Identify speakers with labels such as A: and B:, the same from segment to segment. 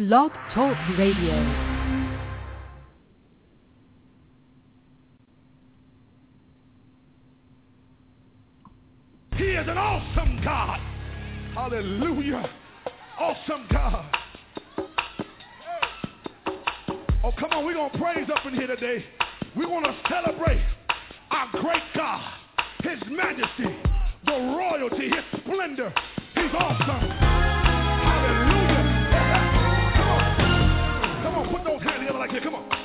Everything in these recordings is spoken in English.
A: Blog Talk Radio.
B: He is an awesome God. Hallelujah. Awesome God. Oh, come on. We're going to praise up in here today. We want to celebrate our great God, His majesty, the royalty, His splendor. He's awesome. Hallelujah. Come on. Come on. Put those hands together like this. Come on.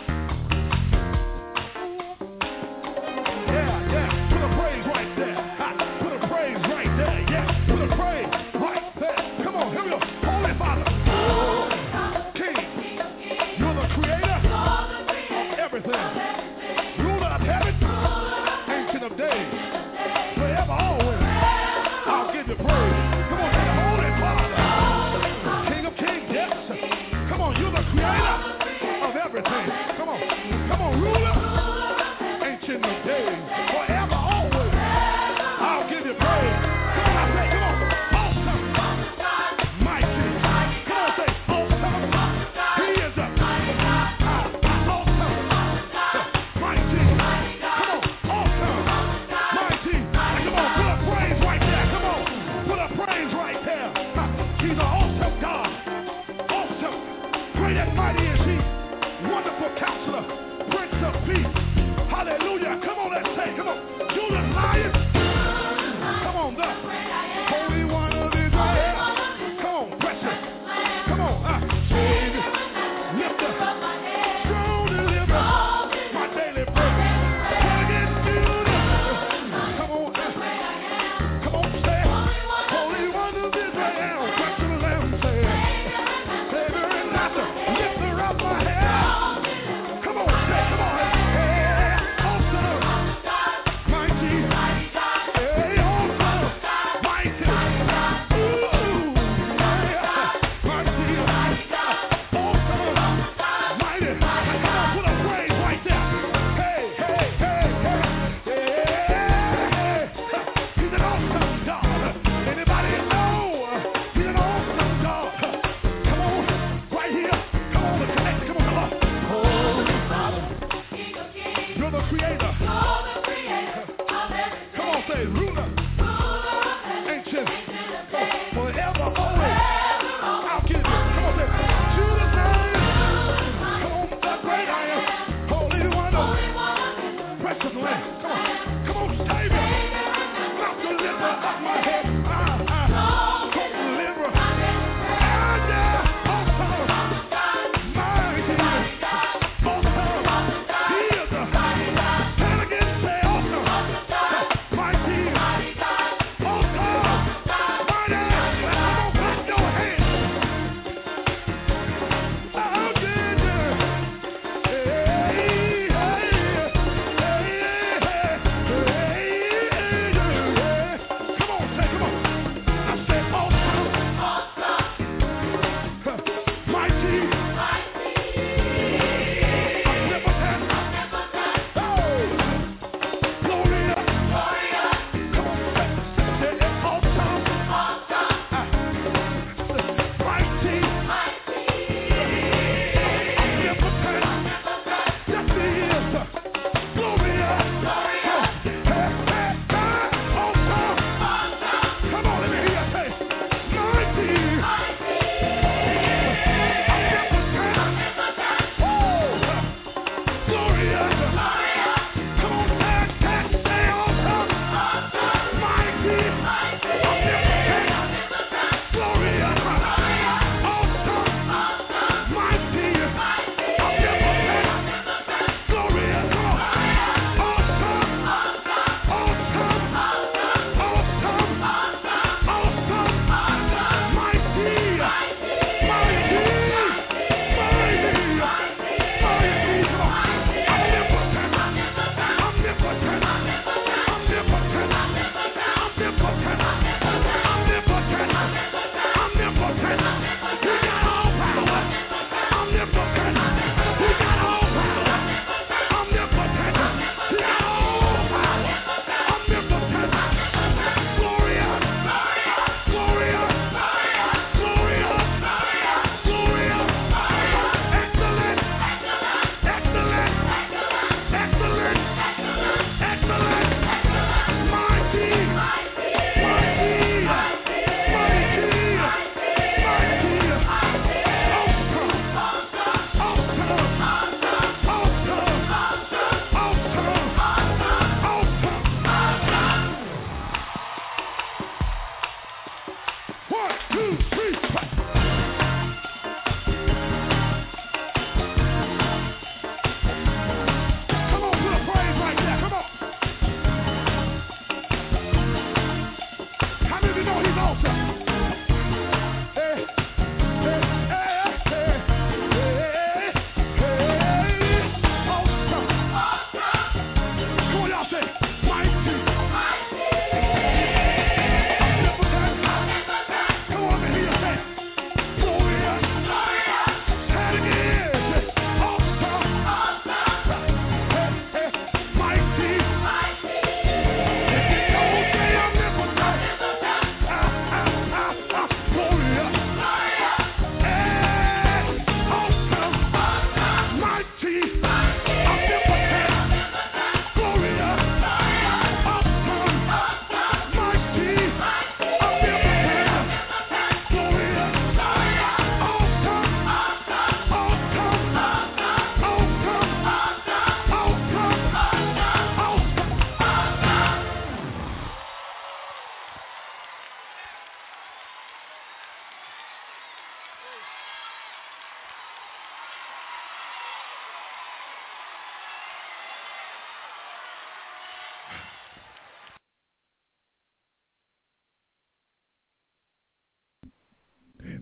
B: Yeah. Put a praise right there. Put a praise right there. Yeah. Put a praise right there. Come on. Here we go. Holy Father. King. You're the creator of everything. Ruler of heaven. Ancient of days. Forever, always. I'll give you praise. Come on. Say Holy Father. King of kings. Yes. Come on. You're the creator of everything. Come on. Come on. Ruler. Ancient of days. Forever, always. I'll give you praise. Come on. I say, come on. Awesome. Mighty. Come on. Say awesome. He is a awesome. Mighty. Come on. Awesome. Mighty. Come on. Put a praise right there. Come on. Put a praise right there. He's an awesome God. Awesome. Great and mighty is He. Wonderful Counselor. Prince of Peace. Hallelujah. Come on, let's say, come on. Judas Lion. Come on, the Holy One of Israel. Come on, precious. Come on, Savior. Lifter. Strong deliverer. My daily bread. Against Judas. Come on, say, Holy One of Israel. Precious Lamb, say, Savior and Master. Lifter of my head. Come on, say, come on. Hey, awesome.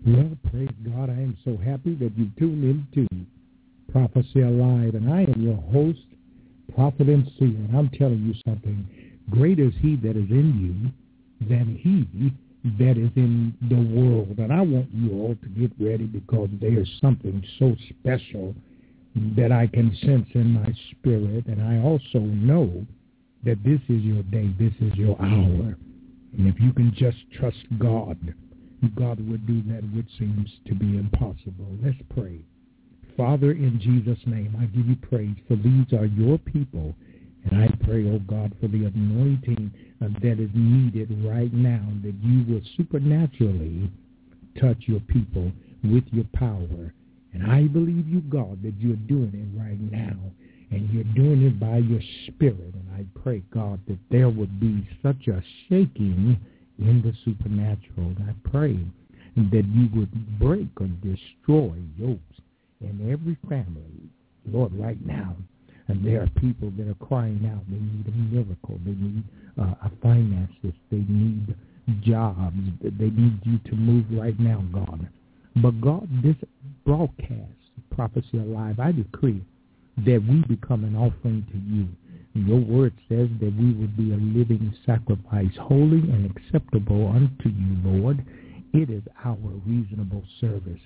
A: Well, praise God. I am so happy that you tuned into Prophecy Alive, and I am your host, Prophet and Seer, and I'm telling you something. Greater is he that is in you than he that is in the world. And I want you all to get ready because there's something so special that I can sense in my spirit, and I also know that this is your day, this is your hour. And if you can just trust God, God will do that which seems to be impossible. Let's pray. Father, in Jesus' name, I give you praise, for these are your people. And I pray, oh God, for the anointing that is needed right now, that you will supernaturally touch your people with your power. And I believe you, God, that you're doing it right now. And you're doing it by your Spirit. And I pray, God, that there would be such a shaking in the supernatural. And I pray that you would break or destroy yokes in every family, Lord, right now. And there are people that are crying out. They need a miracle. They need finances. They need jobs. They need you to move right now, God. But God, this broadcast, Prophecy Alive, I decree that we become an offering to you. Your word says that we will be a living sacrifice, holy and acceptable unto you, Lord. It is our reasonable service.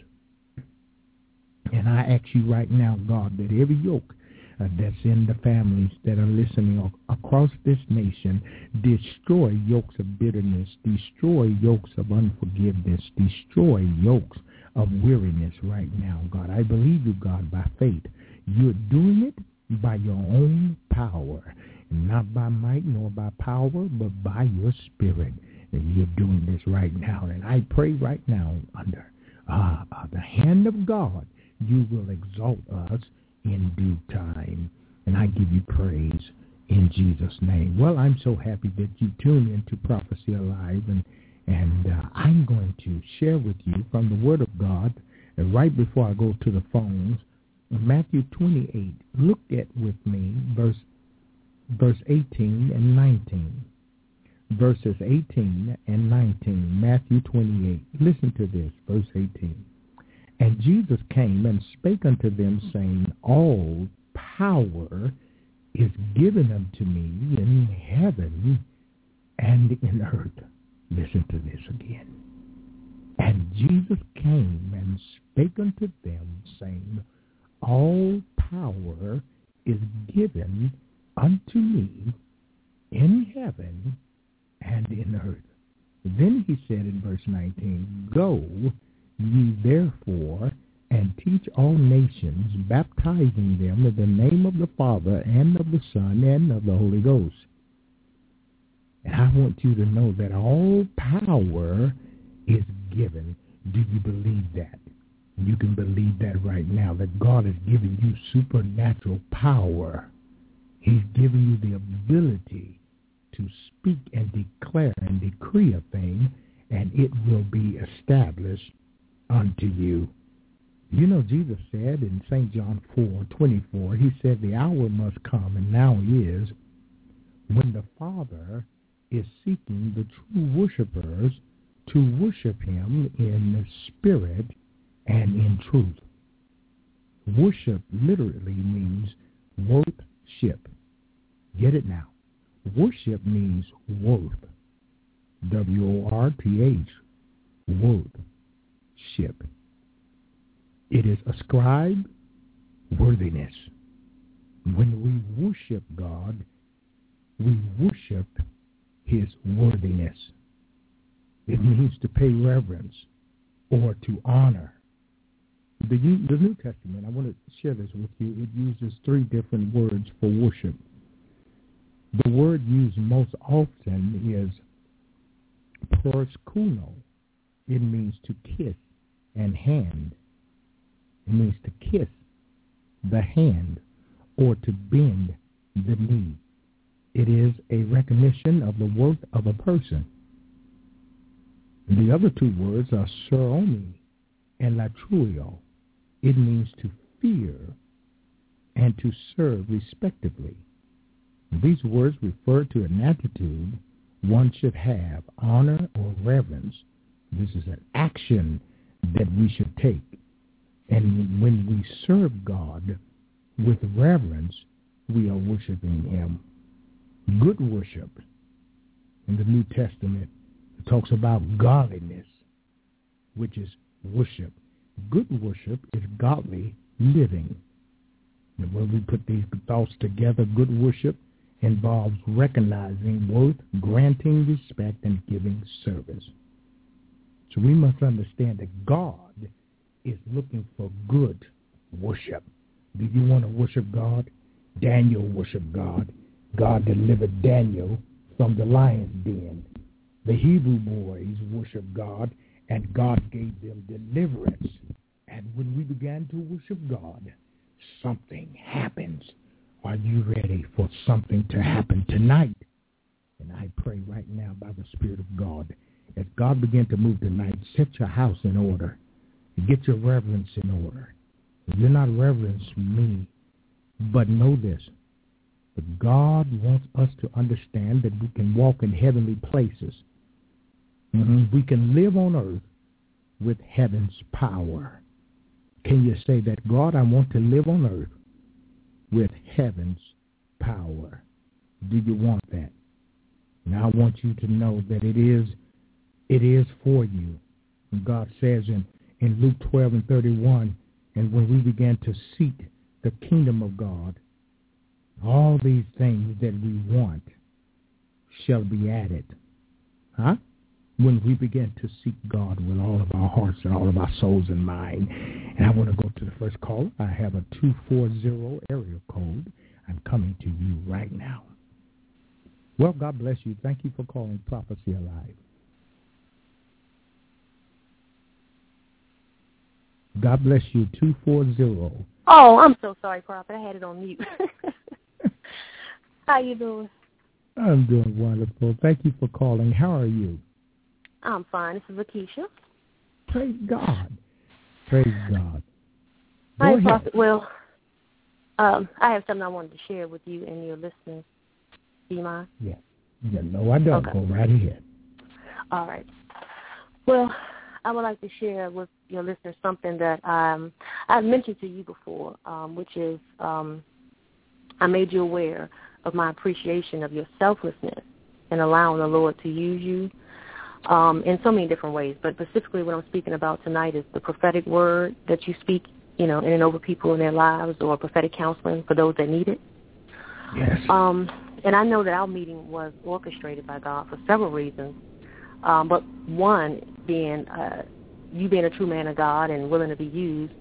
A: And I ask you right now, God, that every yoke that's in the families that are listening across this nation, destroy yokes of bitterness, destroy yokes of unforgiveness, destroy yokes of weariness right now, God. I believe you, God, by faith. You're doing it by your own power, not by might nor by power, but by your Spirit. And you're doing this right now. And I pray right now under the hand of God, you will exalt us in due time. And I give you praise in Jesus' name. Well, I'm so happy that you tuned into Prophecy Alive, and I'm going to share with you from the Word of God, and right before I go to the phones, Matthew 28. Look at with me verse 18 and 19. Verses 18 and 19, Matthew 28. Listen to this, verse 18. And Jesus came and spake unto them, saying, all power is given unto me in heaven and in earth. Listen to this again. And Jesus came and spake unto them, saying, all power is given unto me in heaven and in earth. Then he said in verse 19, go ye therefore and teach all nations, baptizing them in the name of the Father and of the Son and of the Holy Ghost. And I want you to know that all power is given. Do you believe that? You can believe that right now, that God has given you supernatural power. He's given you the ability to speak and declare and decree a thing, and it will be established unto you. You know, Jesus said in St. John 4:24, he said the hour must come, and now is, when the Father is seeking the true worshipers to worship him in the spirit and in truth. Worship literally means worth-ship. Get it now. Worship means worth. W-O-R-T-H. Worth-ship. It is ascribed worthiness. When we worship God, we worship his worthiness. It means to pay reverence or to honor. The New Testament, I want to share this with you, it uses 3 different words for worship. The word used most often is proskuno. It means to kiss, and hand. It means to kiss the hand or to bend the knee. It is a recognition of the worth of a person. The other 2 words are seromi and latruio. It means to fear and to serve respectively. These words refer to an attitude one should have, honor or reverence. This is an action that we should take. And when we serve God with reverence, we are worshiping him. Good worship in the New Testament talks about godliness, which is worship. Good worship is godly living. And when we put these thoughts together, good worship involves recognizing worth, granting respect, and giving service. So we must understand that God is looking for good worship. Do you want to worship God? Daniel worshiped God. God delivered Daniel from the lion's den. The Hebrew boys worshiped God, and God gave them deliverance. And when we began to worship God, something happens. Are you ready for something to happen tonight? And I pray right now by the Spirit of God, as God begin to move tonight, set your house in order. Get your reverence in order. You're not reverencing me, but know this. But God wants us to understand that we can walk in heavenly places. We can live on earth with heaven's power. Can you say that, God, I want to live on earth with heaven's power? Do you want that? And I want you to know that it is for you. And God says in Luke 12:31, and when we began to seek the kingdom of God, all these things that we want shall be added. When we begin to seek God with all of our hearts and all of our souls and mind. And I want to go to the first caller. I have a 240 area code. I'm coming to you right now. Well, God bless you. Thank you for calling Prophecy Alive. God bless you, 240.
C: Oh, I'm so sorry, Prophet. I had it on mute. How you doing?
A: I'm doing wonderful. Thank you for calling. How are you?
C: I'm fine. This is Lakeisha.
A: Praise God. Praise God.
C: Hi, Prophet. Well, I have something I wanted to share with you and your listeners. Do you mind?
A: Yeah. No, I don't. Okay. Go right ahead.
C: All right. Well, I would like to share with your listeners something that I've mentioned to you before, which is I made you aware of my appreciation of your selflessness and allowing the Lord to use you in so many different ways. But specifically what I'm speaking about tonight is the prophetic word that you speak, in and over people in their lives, or prophetic counseling for those that need it.
A: Yes.
C: And I know that our meeting was orchestrated by God for several reasons. But one being you being a true man of God and willing to be used.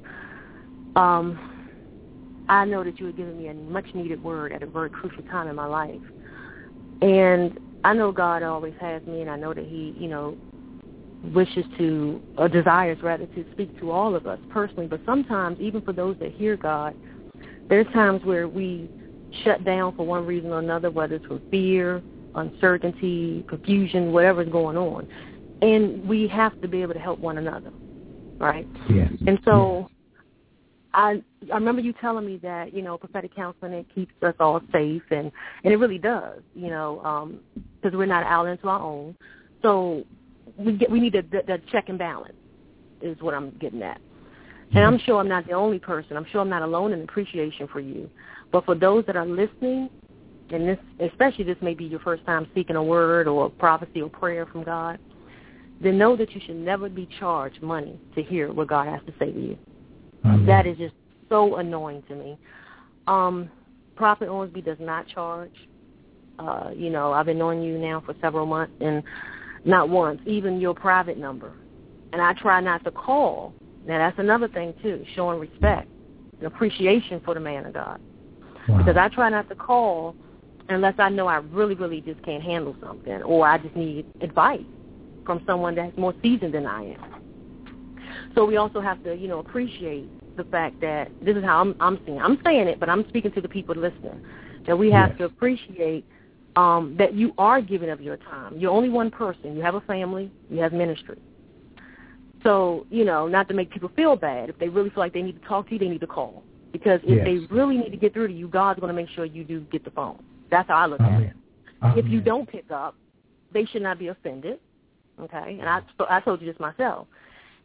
C: I know that you had given me a much-needed word at a very crucial time in my life. And I know God always has me, and I know that he, wishes to, or desires rather, to speak to all of us personally. But sometimes, even for those that hear God, there's times where we shut down for one reason or another, whether it's from fear, uncertainty, confusion, whatever's going on. And we have to be able to help one another, right?
A: Yes.
C: And so I remember you telling me that, prophetic counseling, it keeps us all safe, and it really does, because we're not out into our own. So we need the check and balance is what I'm getting at. And I'm sure I'm not the only person. I'm sure I'm not alone in appreciation for you. But for those that are listening, and this, especially this may be your first time seeking a word or a prophecy or prayer from God, then know that you should never be charged money to hear what God has to say to you.
A: Amen.
C: That is just so annoying to me. Prophet Ormsby does not charge. I've been knowing you now for several months, and not once, even your private number. And I try not to call. Now, that's another thing, too, showing respect and appreciation for the man of God.
A: Wow.
C: Because I try not to call unless I know I really, really just can't handle something, or I just need advice from someone that's more seasoned than I am. So we also have to, appreciate the fact that this is how I'm saying it, but I'm speaking to the people listening, that we have to appreciate that you are giving of your time. You're only one person. You have a family. You have ministry. So, not to make people feel bad. If they really feel like they need to talk to you, they need to call. Because if they really need to get through to you, God's going to make sure you do get the phone. That's how I look at it. If you don't pick up, they should not be offended. Okay? And I told you this myself.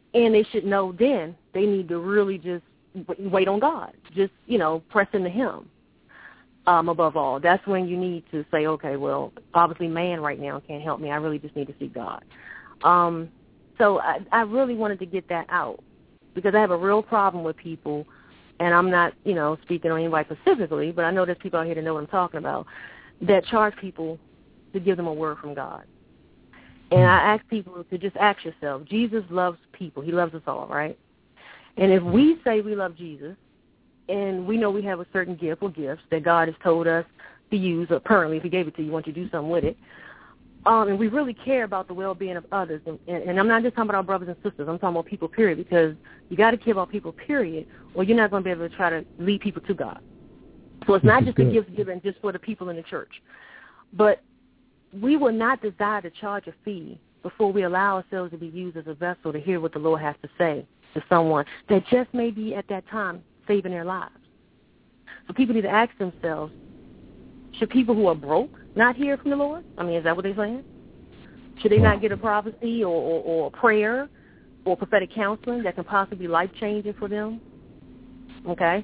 C: And they should know then they need to really just wait on God, just, press into him above all. That's when you need to say, okay, well, obviously man right now can't help me. I really just need to seek God. So I really wanted to get that out because I have a real problem with people, and I'm not, speaking on anybody specifically, but I know there's people out here that know what I'm talking about, that charge people to give them a word from God. And I ask people to just ask yourself, Jesus loves people. He loves us all, right? And if we say we love Jesus and we know we have a certain gift or gifts that God has told us to use, or apparently if he gave it to you, you want you to do something with it, and we really care about the well-being of others, and I'm not just talking about our brothers and sisters, I'm talking about people, period, because you got to care about people, period, or you're not going to be able to try to lead people to God. So it's not just a gift given just for the people in the church. But we will not desire to charge a fee before we allow ourselves to be used as a vessel to hear what the Lord has to say to someone that just may be at that time saving their lives. So people need to ask themselves, should people who are broke not hear from the Lord? I mean, is that what they're saying? Should they not get a prophecy or a prayer or prophetic counseling that can possibly be life-changing for them? Okay?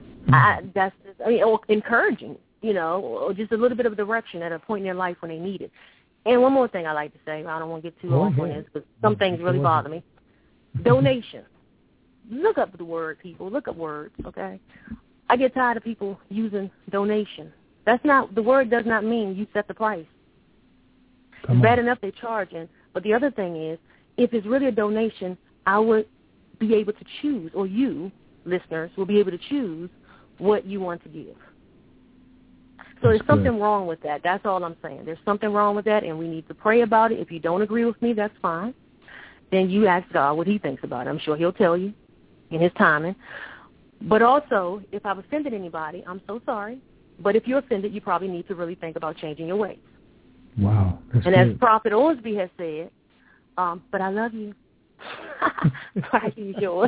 C: Or encouraging, or just a little bit of direction at a point in their life when they need it. And one more thing I like to say, I don't want to get too long on this, because some things really bother me. Donation. Look up the word, people. Look up words, okay? I get tired of people using donation. The word does not mean you set the price. It's bad enough they're charging, but the other thing is, if it's really a donation, I would be able to choose, or you, listeners, will be able to choose what you want to give. So there's something wrong with that. That's all I'm saying. There's something wrong with that, and we need to pray about it. If you don't agree with me, that's fine. Then you ask God what he thinks about it. I'm sure he'll tell you in his timing. But also, if I've offended anybody, I'm so sorry. But if you're offended, you probably need to really think about changing your ways.
A: Wow.
C: And as Prophet Ormsby has said, but I love you. I use yours.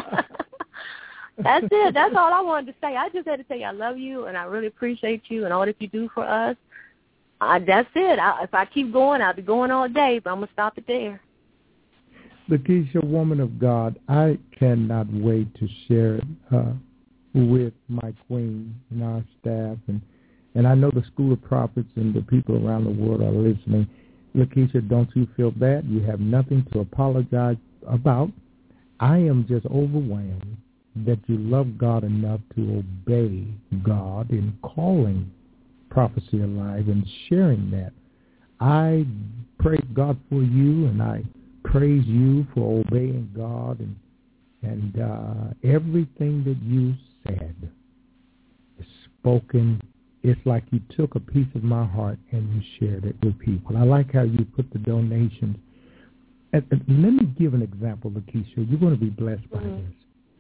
C: That's it. That's all I wanted to say. I just had to tell you I love you, and I really appreciate you and all that you do for us. That's it. If I keep going, I'll be going all day, but I'm going to stop it there.
A: Lakeisha, woman of God, I cannot wait to share with my queen and our staff, and I know the School of Prophets and the people around the world are listening. Lakeisha, don't you feel bad? You have nothing to apologize about. I am just overwhelmed that you love God enough to obey God in calling Prophecy Alive and sharing that. I praise God for you, and I praise you for obeying God, and everything that you said is spoken. It's like you took a piece of my heart and you shared it with people. I like how you put the donations. And let me give an example, Lakeisha. You're going to be blessed by this.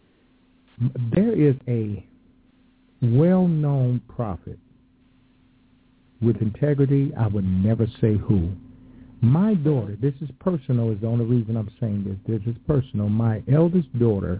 A: There is a well-known prophet with integrity. I would never say who. My daughter, this is personal, is the only reason I'm saying this. This is personal. My eldest daughter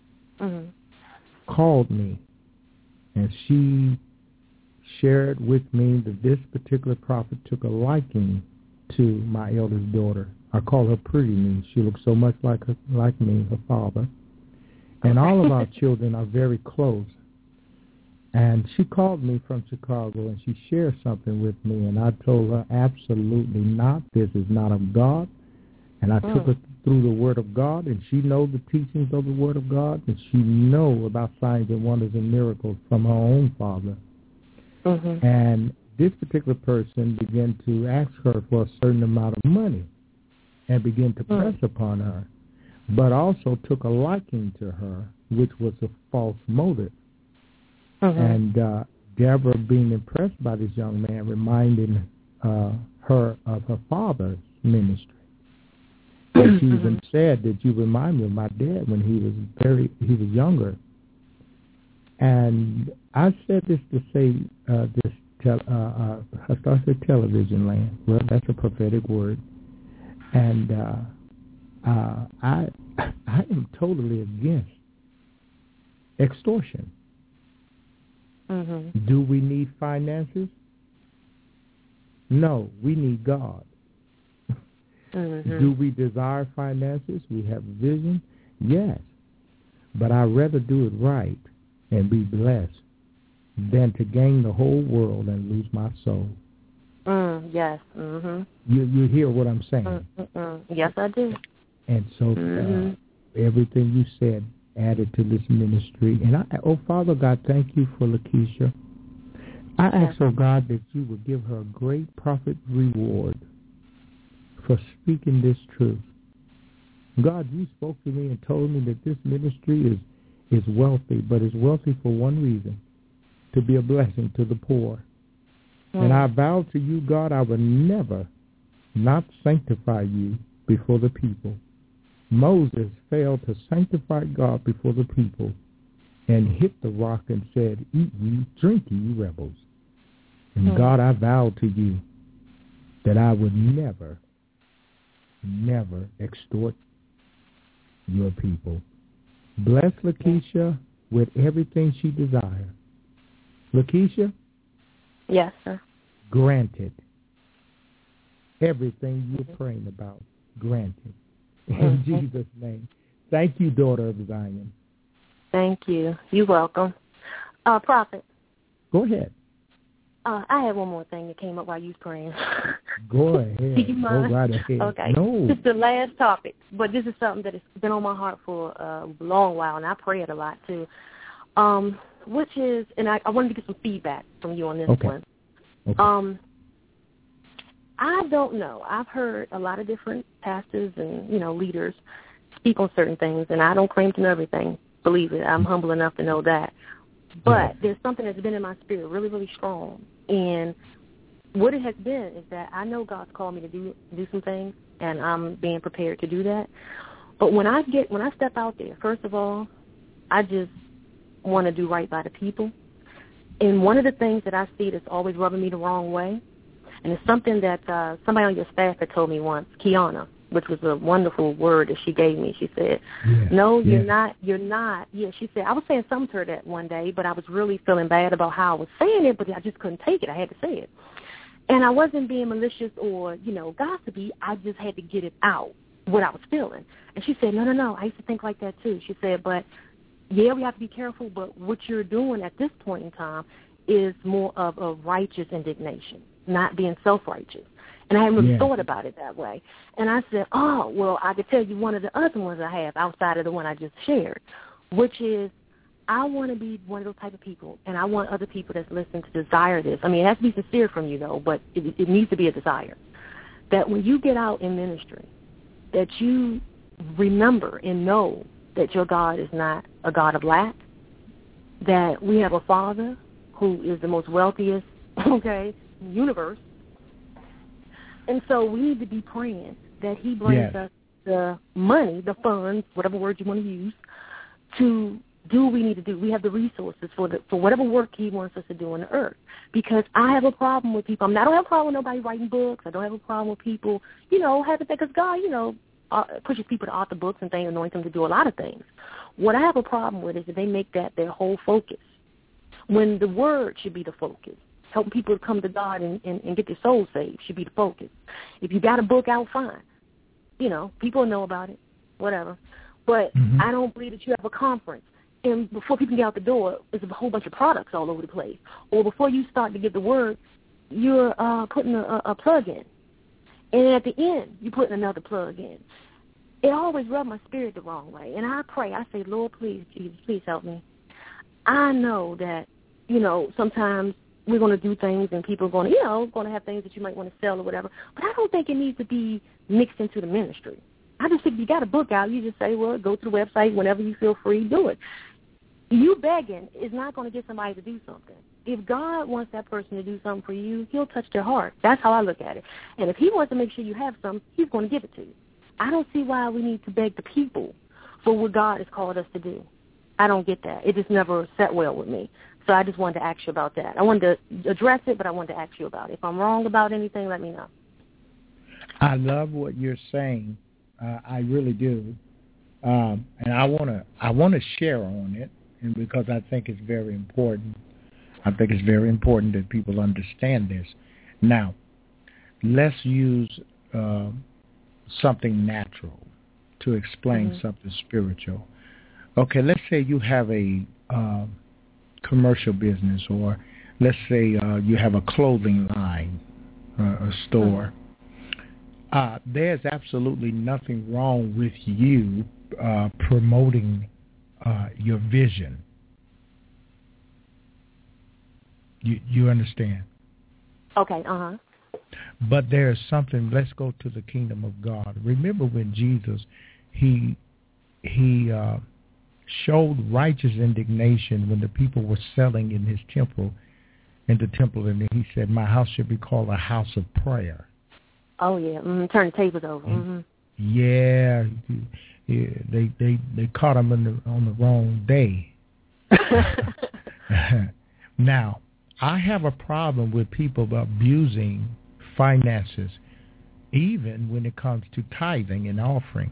A: called me, and she shared with me that this particular prophet took a liking to my eldest daughter. I call her Pretty Me. She looks so much like me, her father. And all of our children are very close. And she called me from Chicago, and she shared something with me, and I told her, absolutely not. This is not of God. And I took her through the Word of God, and she knows the teachings of the Word of God, and she knows about signs and wonders and miracles from her own father. And this particular person began to ask her for a certain amount of money and began to press upon her, but also took a liking to her, which was a false motive. And Deborah, being impressed by this young man, reminded her of her father's ministry. And she even said that you remind me of my dad when he was younger. And I said this to say I started television land. Well, that's a prophetic word. And I am totally against extortion. Do we need finances? No, we need God.
C: Mm-hmm.
A: Do we desire finances? We have vision? Yes. But I'd rather do it right and be blessed than to gain the whole world and lose my soul.
C: Yes. Mm-hmm.
A: You hear what I'm saying?
C: Mm-hmm. Yes, I do.
A: And so everything you said added to this ministry. And Father God, thank you for Lakeisha. I ask, oh God, that you would give her a great profit reward for speaking this truth. God, you spoke to me and told me that this ministry is wealthy, but it's wealthy for one reason, to be a blessing to the poor. And I vow to you, God, I will never not sanctify you before the people. Moses failed to sanctify God before the people and hit the rock and said, eat ye, drink ye, rebels. And God, I vow to you that I would never extort your people. Bless Lakeisha with everything she desires. Lakeisha?
C: Yes, sir.
A: Granted. Everything you're praying about, granted. In Jesus' name. Thank you, daughter of Zion.
C: Thank you. You're welcome. Prophet.
A: Go ahead.
C: I have one more thing that came up while you was praying.
A: Go ahead.
C: Do you mind?
A: Go right ahead.
C: Okay.
A: No.
C: This is the last topic, but this is something that has been on my heart for a long while, and I pray it a lot too. Which is, and I wanted to get some feedback from you on this one. Okay. I don't know. I've heard a lot of different pastors and, leaders speak on certain things, and I don't claim to know everything. Believe it. I'm humble enough to know that. But there's something that's been in my spirit really, really strong. And what it has been is that I know God's called me to do some things, and I'm being prepared to do that. But when I step out there, first of all, I just want to do right by the people. And one of the things that I see that's always rubbing me the wrong way, and it's something that somebody on your staff had told me once, Kiana, which was a wonderful word that she gave me. She said, no, you're not. Yeah, she said, I was saying something to her that one day, but I was really feeling bad about how I was saying it, but I just couldn't take it. I had to say it. And I wasn't being malicious or, gossipy. I just had to get it out, what I was feeling. And she said, no, I used to think like that too. She said, but, yeah, we have to be careful, but what you're doing at this point in time is more of a righteous indignation, not being self-righteous. And I hadn't really thought about it that way. And I said, oh, well, I could tell you one of the other ones I have outside of the one I just shared, which is I want to be one of those type of people, and I want other people that's listening to desire this. I mean, it has to be sincere from you, though, but it needs to be a desire. That when you get out in ministry, that you remember and know that your God is not a God of lack, that we have a Father who is the most wealthiest, in the universe. And so we need to be praying that he brings us the money, the funds, whatever word you want to use, to do what we need to do. We have the resources for whatever work he wants us to do on the earth. Because I have a problem with people. I don't have a problem with nobody writing books. I don't have a problem with people, having that, because God, pushes people to author books and things, anoint them to do a lot of things. What I have a problem with is that they make that their whole focus, when the word should be the focus. Helping people to come to God and get their soul saved should be the focus. If you got a book out, fine. People know about it, whatever. But I don't believe that you have a conference, and before people get out the door, there's a whole bunch of products all over the place. Or before you start to get the word, you're putting a plug in. And at the end, you're putting another plug in. It always rubs my spirit the wrong way. And I pray, I say, Lord, please, Jesus, please help me. I know that, sometimes we're going to do things and people are going to have things that you might want to sell or whatever. But I don't think it needs to be mixed into the ministry. I just think if you got a book out, you just say, well, go to the website whenever you feel free, do it. You begging is not going to get somebody to do something. If God wants that person to do something for you, he'll touch their heart. That's how I look at it. And if he wants to make sure you have something, he's going to give it to you. I don't see why we need to beg the people for what God has called us to do. I don't get that. It just never sat well with me. So I just wanted to ask you about that. I wanted to address it, but I wanted to ask you about it. If I'm wrong about anything, let me know.
A: I love what you're saying. I really do. And I want to share on it, and because I think it's very important. I think it's very important that people understand this. Now, let's use something natural to explain something spiritual. Okay, let's say you have a commercial business, or let's say you have a clothing line, a store. There's absolutely nothing wrong with you promoting your vision. You understand?
C: Okay,
A: But there's something, let's go to the kingdom of God. Remember when Jesus, he showed righteous indignation when the people were selling in his temple, and then he said, my house should be called a house of prayer.
C: Oh, yeah. Turn the tables over.
A: Yeah. They caught him on the wrong day. Now, I have a problem with people abusing finances, even when it comes to tithing and offerings.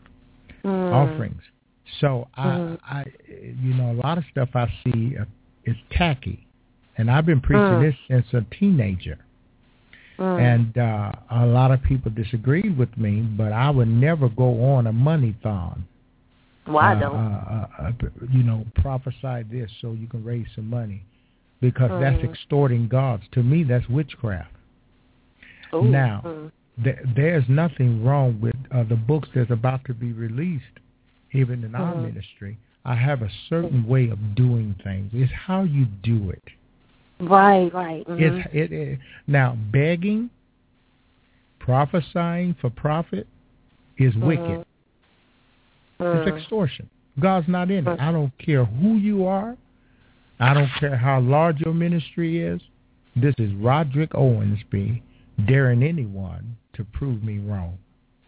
A: So I a lot of stuff I see is tacky, and I've been preaching this since a teenager. And a lot of people disagreed with me, but I would never go on a money-thon.
C: Well, I don't.
A: Prophesy this so you can raise some money, because that's extorting gods. To me, that's witchcraft. Ooh. Now, there's nothing wrong with the books that's about to be released, even in our ministry. I have a certain way of doing things. It's how you do it.
C: Right.
A: Now, begging, prophesying for profit is wicked. It's extortion. God's not in it. I don't care who you are. I don't care how large your ministry is. This is Roderick Owensby daring anyone to prove me wrong.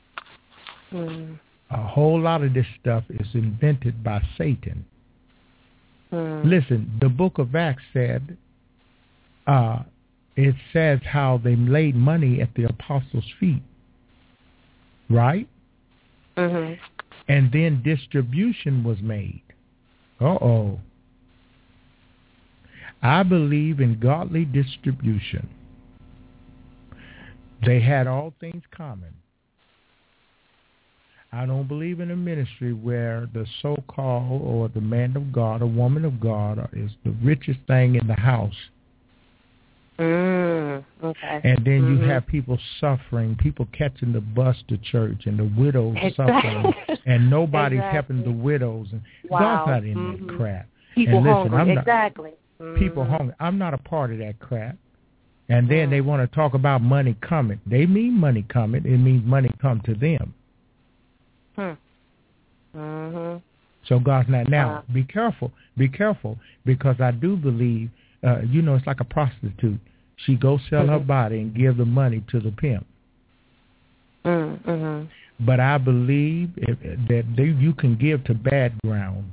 A: A whole lot of this stuff is invented by Satan. Listen, the book of Acts said, it says how they laid money at the apostles' feet, right? And then distribution was made. I believe in godly distribution. They had all things common. I don't believe in a ministry where the so-called or the man of God or woman of God is the richest thing in the house.
C: Okay.
A: And then you have people suffering, people catching the bus to church, and the widows suffering, and nobody's helping the widows. And God's not in that crap.
C: People hungry.
A: People hungry. I'm not a part of that crap. And then they want to talk about money coming. They mean money coming. It means money come to them. So God's not. Now, be careful, because I do believe, it's like a prostitute. She goes sell her body and give the money to the pimp. But I believe that you can give to bad ground.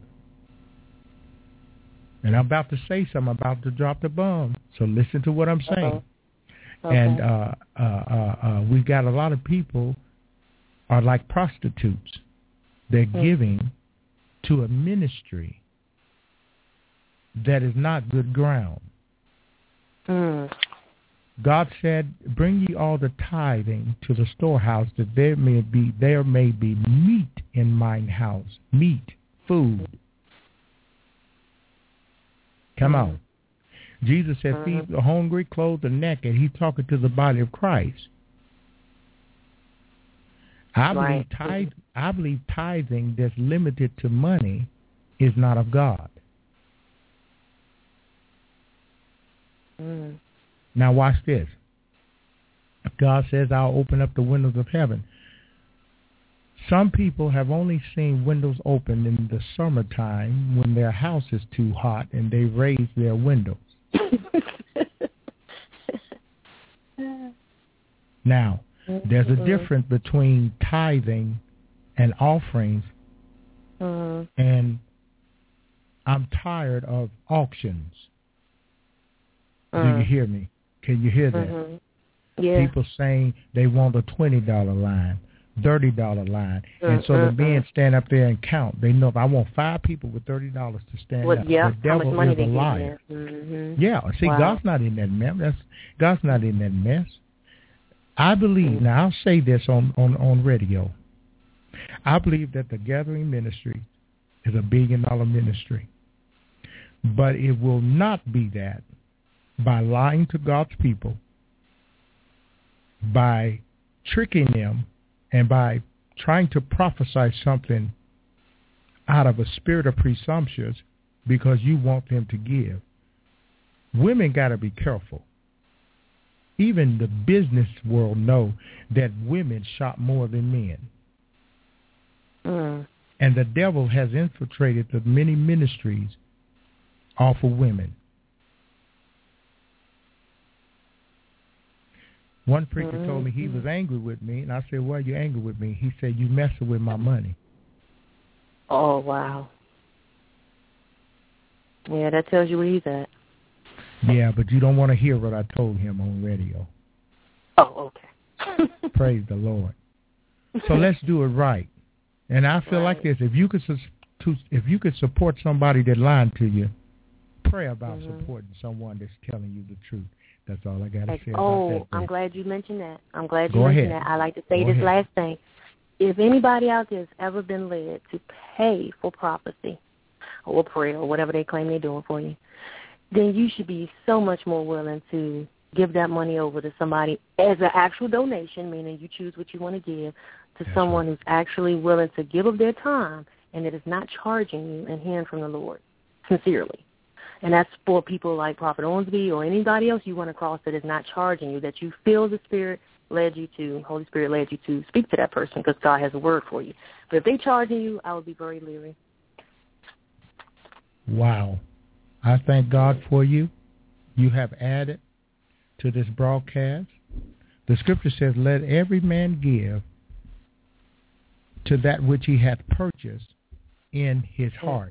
A: And I'm about to say something, I'm about to drop the bomb. So listen to what I'm saying. And we've got a lot of people are like prostitutes. They're giving to a ministry that is not good ground. God said, bring ye all the tithing to the storehouse, that there may be meat in mine house. Meat, food. Come on. Jesus said, feed the hungry, clothe the naked. He's talking to the body of Christ. I believe tithing that's limited to money is not of God. Now watch this. God says, I'll open up the windows of heaven. Some people have only seen windows open in the summertime when their house is too hot and they raise their windows. Now, there's a difference between tithing and offerings, and I'm tired of auctions. Do you hear me? Can you hear that?
C: Yeah.
A: People saying they want a $20 line, $30 line. And so the men stand up there and count. They know if I want 5 people with $30 to stand up, the devil is a liar. Yeah, see, God's not in that mess. God's not in that mess. I believe, now I'll say this on radio, I believe that the Gathering Ministry is a $1 billion ministry. But it will not be that by lying to God's people, by tricking them, and by trying to prophesy something out of a spirit of presumption because you want them to give. Women got to be careful. Even the business world know that women shop more than men. And the devil has infiltrated the many ministries off of women. One preacher told me he was angry with me, and I said, why are you angry with me? He said, you messing with my money.
C: Oh, wow. Yeah, that tells you where he's at.
A: Yeah, but you don't want to hear what I told him on radio.
C: Oh, okay.
A: Praise the Lord. So let's do it right. And I feel like this: if you could support somebody that lied to you, pray about supporting someone that's telling you the truth. That's all I got to say about that.
C: I'm glad you mentioned that. I like to say this last thing. If anybody out there has ever been led to pay for prophecy or prayer or whatever they claim they're doing for you, then you should be so much more willing to give that money over to somebody as an actual donation, meaning you choose what you want to give, to someone who's actually willing to give of their time and that is not charging you and hearing from the Lord sincerely. And that's for people like Prophet Owensby or anybody else you run across that is not charging you, that you feel the Spirit led you to, Holy Spirit led you to speak to that person because God has a word for you. But if they're charging you, I would be very leery.
A: Wow. I thank God for you. You have added to this broadcast. The scripture says, let every man give to that which he hath purchased in his heart.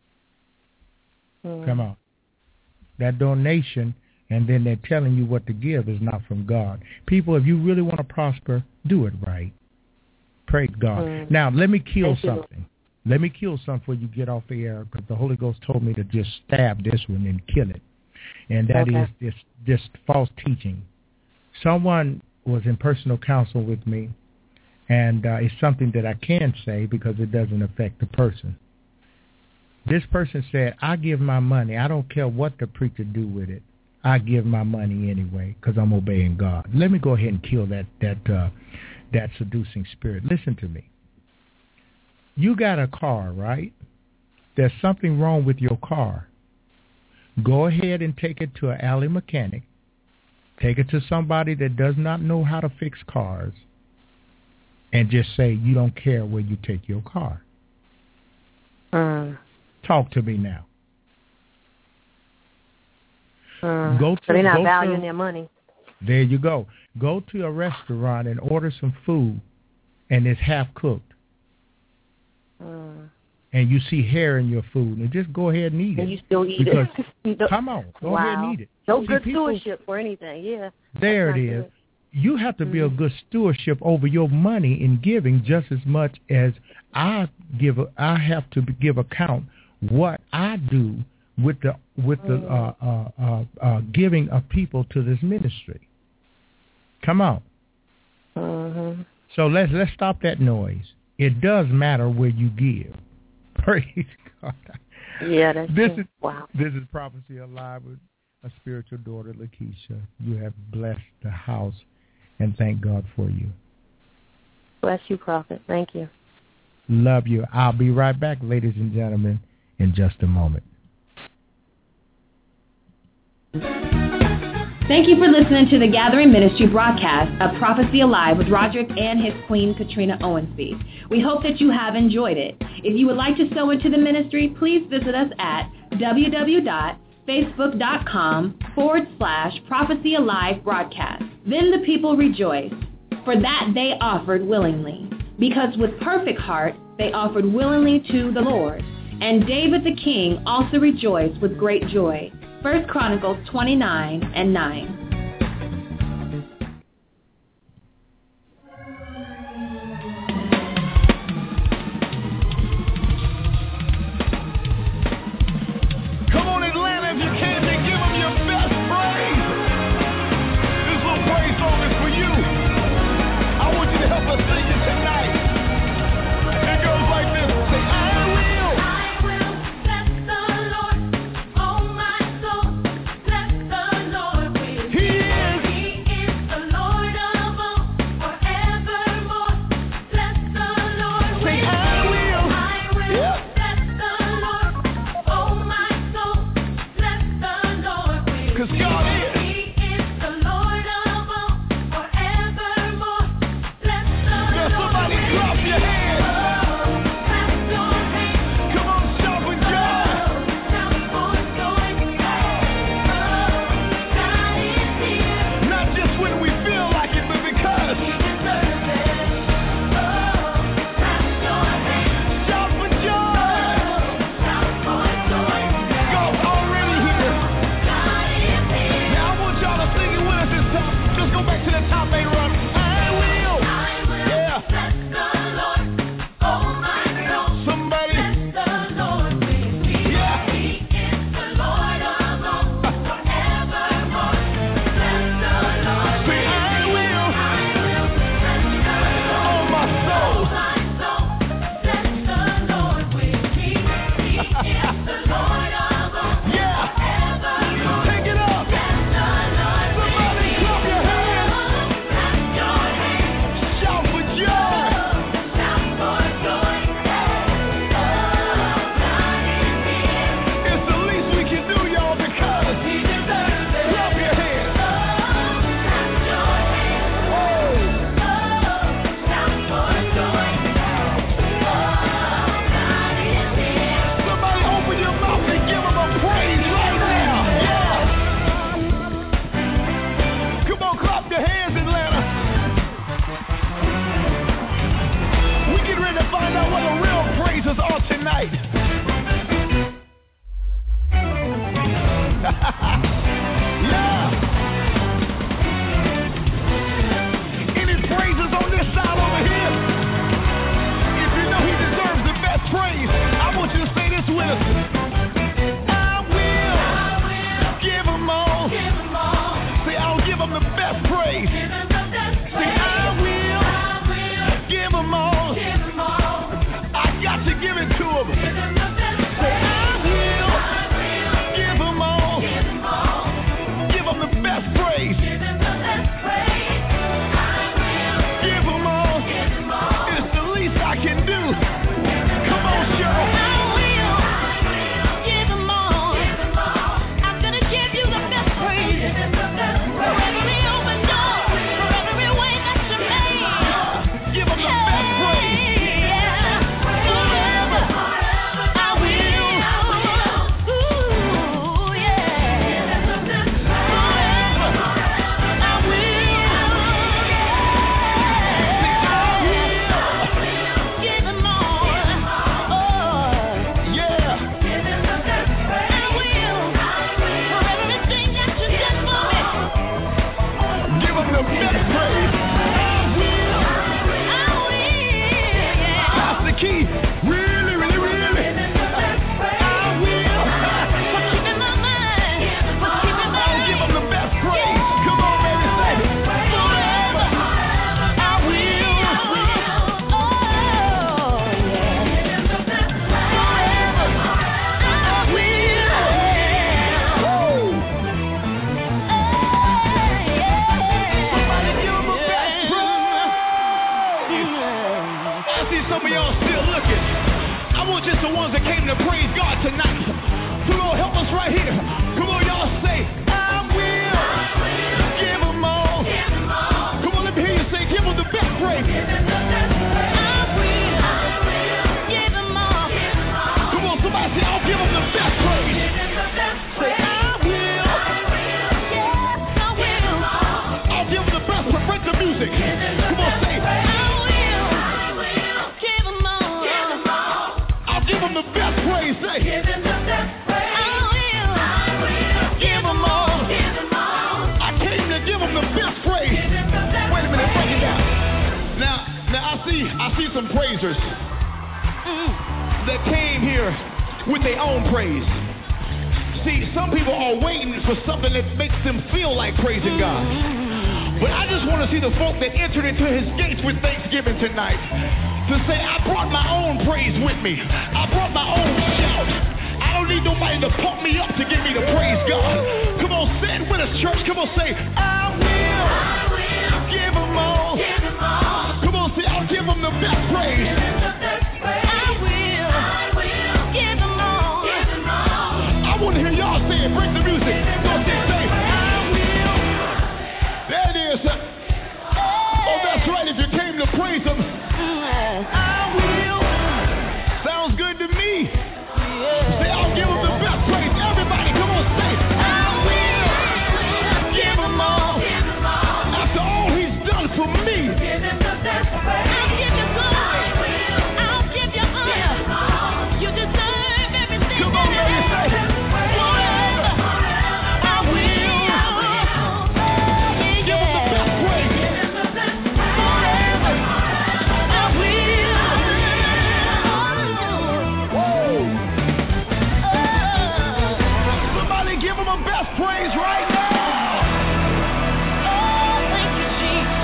A: Come on. That donation, and then they're telling you what to give, is not from God. People, if you really want to prosper, do it right. Praise God. Now, let me kill something. Let me kill something before you get off the air, because the Holy Ghost told me to just stab this one and kill it. And that is this false teaching. Someone was in personal counsel with me, and it's something that I can say because it doesn't affect the person. This person said, I give my money. I don't care what the preacher do with it. I give my money anyway because I'm obeying God. Let me go ahead and kill that seducing spirit. Listen to me. You got a car, right? There's something wrong with your car. Go ahead and take it to an alley mechanic. Take it to somebody that does not know how to fix cars. And just say you don't care where you take your car. Talk to me now.
C: So they're not valuing their money.
A: There you go. Go to a restaurant and order some food, and it's half cooked. And you see hair in your food, and just go ahead and eat it.
C: And you still eat it.
A: Come on, go ahead and eat it.
C: No good stewardship for anything, yeah.
A: There it is. Good. You have to be a good stewardship over your money in giving just as much as I have to give account what I do with the giving of people to this ministry. Come on. So let's stop that noise. It does matter where you give. Praise God.
C: Yeah, that's
A: true.
C: Wow.
A: This is Prophecy Alive with a spiritual daughter, Lakeisha. You have blessed the house, and thank God for you.
C: Bless you, Prophet. Thank you.
A: Love you. I'll be right back, ladies and gentlemen, in just a moment.
D: Thank you for listening to the Gathering Ministry broadcast of Prophecy Alive with Roderick and his queen, Katrina Owensby. We hope that you have enjoyed it. If you would like to sow into the ministry, please visit us at www.facebook.com/Prophecy Alive broadcast. Then the people rejoiced, for that they offered willingly, because with perfect heart they offered willingly to the Lord. And David the king also rejoiced with great joy. 1 Chronicles 29:9.
B: Come on, Atlanta, if you can, then give them your best praise. This little praise song is for you. right here. Come on, y'all say, I will give them all. Come on, let me hear you say, give them the best praise. I will give them all. Come on, somebody say, I'll give them the best praise. Say, I will. Yes, I will. I'll give them the best praise. Break the music. Come on, say, the best praise, say. Give him the best praise. I will give him all. I came to give him the best praise. Wait a minute, break it down. Now I see some praisers that came here with their own praise. See, some people are waiting for something that makes them feel like praising God. But I just want to see the folk that entered into his gates with thanksgiving tonight to say, I brought my own praise with me. I brought my own shout. I don't need nobody to pump me up to get me to praise God. Come on, say it with us, church. Come on, say, I will give them all. Come on, say, I'll give them the best praise. I will give them all. I want to hear y'all say it. Break the music. Don't just say, I will. There it is. Oh, that's right. If you came to praise him, I will. Sounds good to me. Say, I'll give him the best praise. Everybody, come on, say, I will give him all. After all he's done for me, give him the best praise. I'll give you glory. I'll give you honor. You deserve everything. Come on, baby, say, forever. I will. Give him the best praise. Forever. I will. Somebody give him a best praise right now. Oh, thank you, Jesus.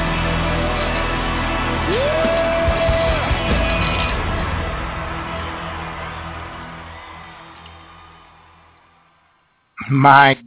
A: My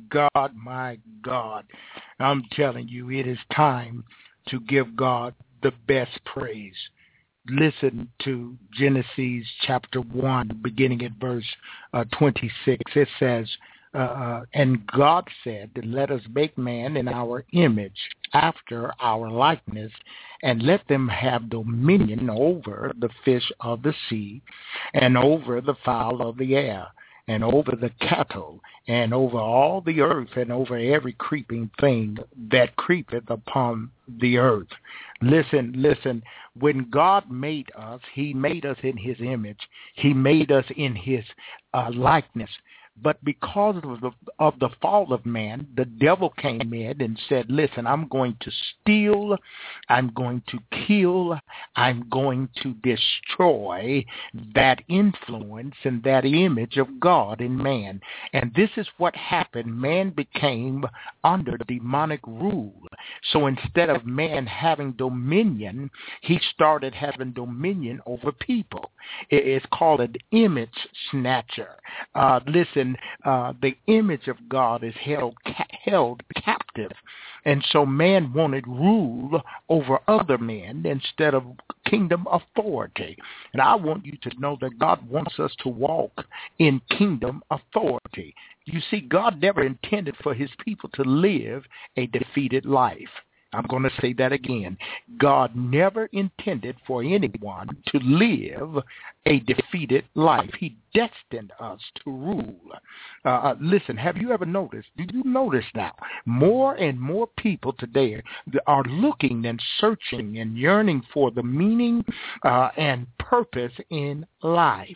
A: God, I'm telling you, it is time to give God the best praise. Listen to Genesis chapter 1, beginning at verse 26. It says, and God said, let us make man in our image, after our likeness, and let them have dominion over the fish of the sea, and over the fowl of the air, and over the cattle, and over all the earth, and over every creeping thing that creepeth upon the earth. Listen, when God made us, he made us in his image. He made us in his likeness. But because of the fall of man, the devil came in and said, listen, I'm going to steal, I'm going to kill, I'm going to destroy that influence and that image of God in man. And this is what happened. Man became under demonic rule. So instead of man having dominion, he started having dominion over people. It's called an image snatcher. Listen, the image of God is held captive. And so man wanted rule over other men instead of kingdom authority. And I want you to know that God wants us to walk in kingdom authority. You see, God never intended for his people to live a defeated life. I'm going to say that again. God never intended for anyone to live a defeated life. He destined us to rule. Listen, have you ever noticed? Did you notice now? More and more people today are looking and searching and yearning for the meaning and purpose in life.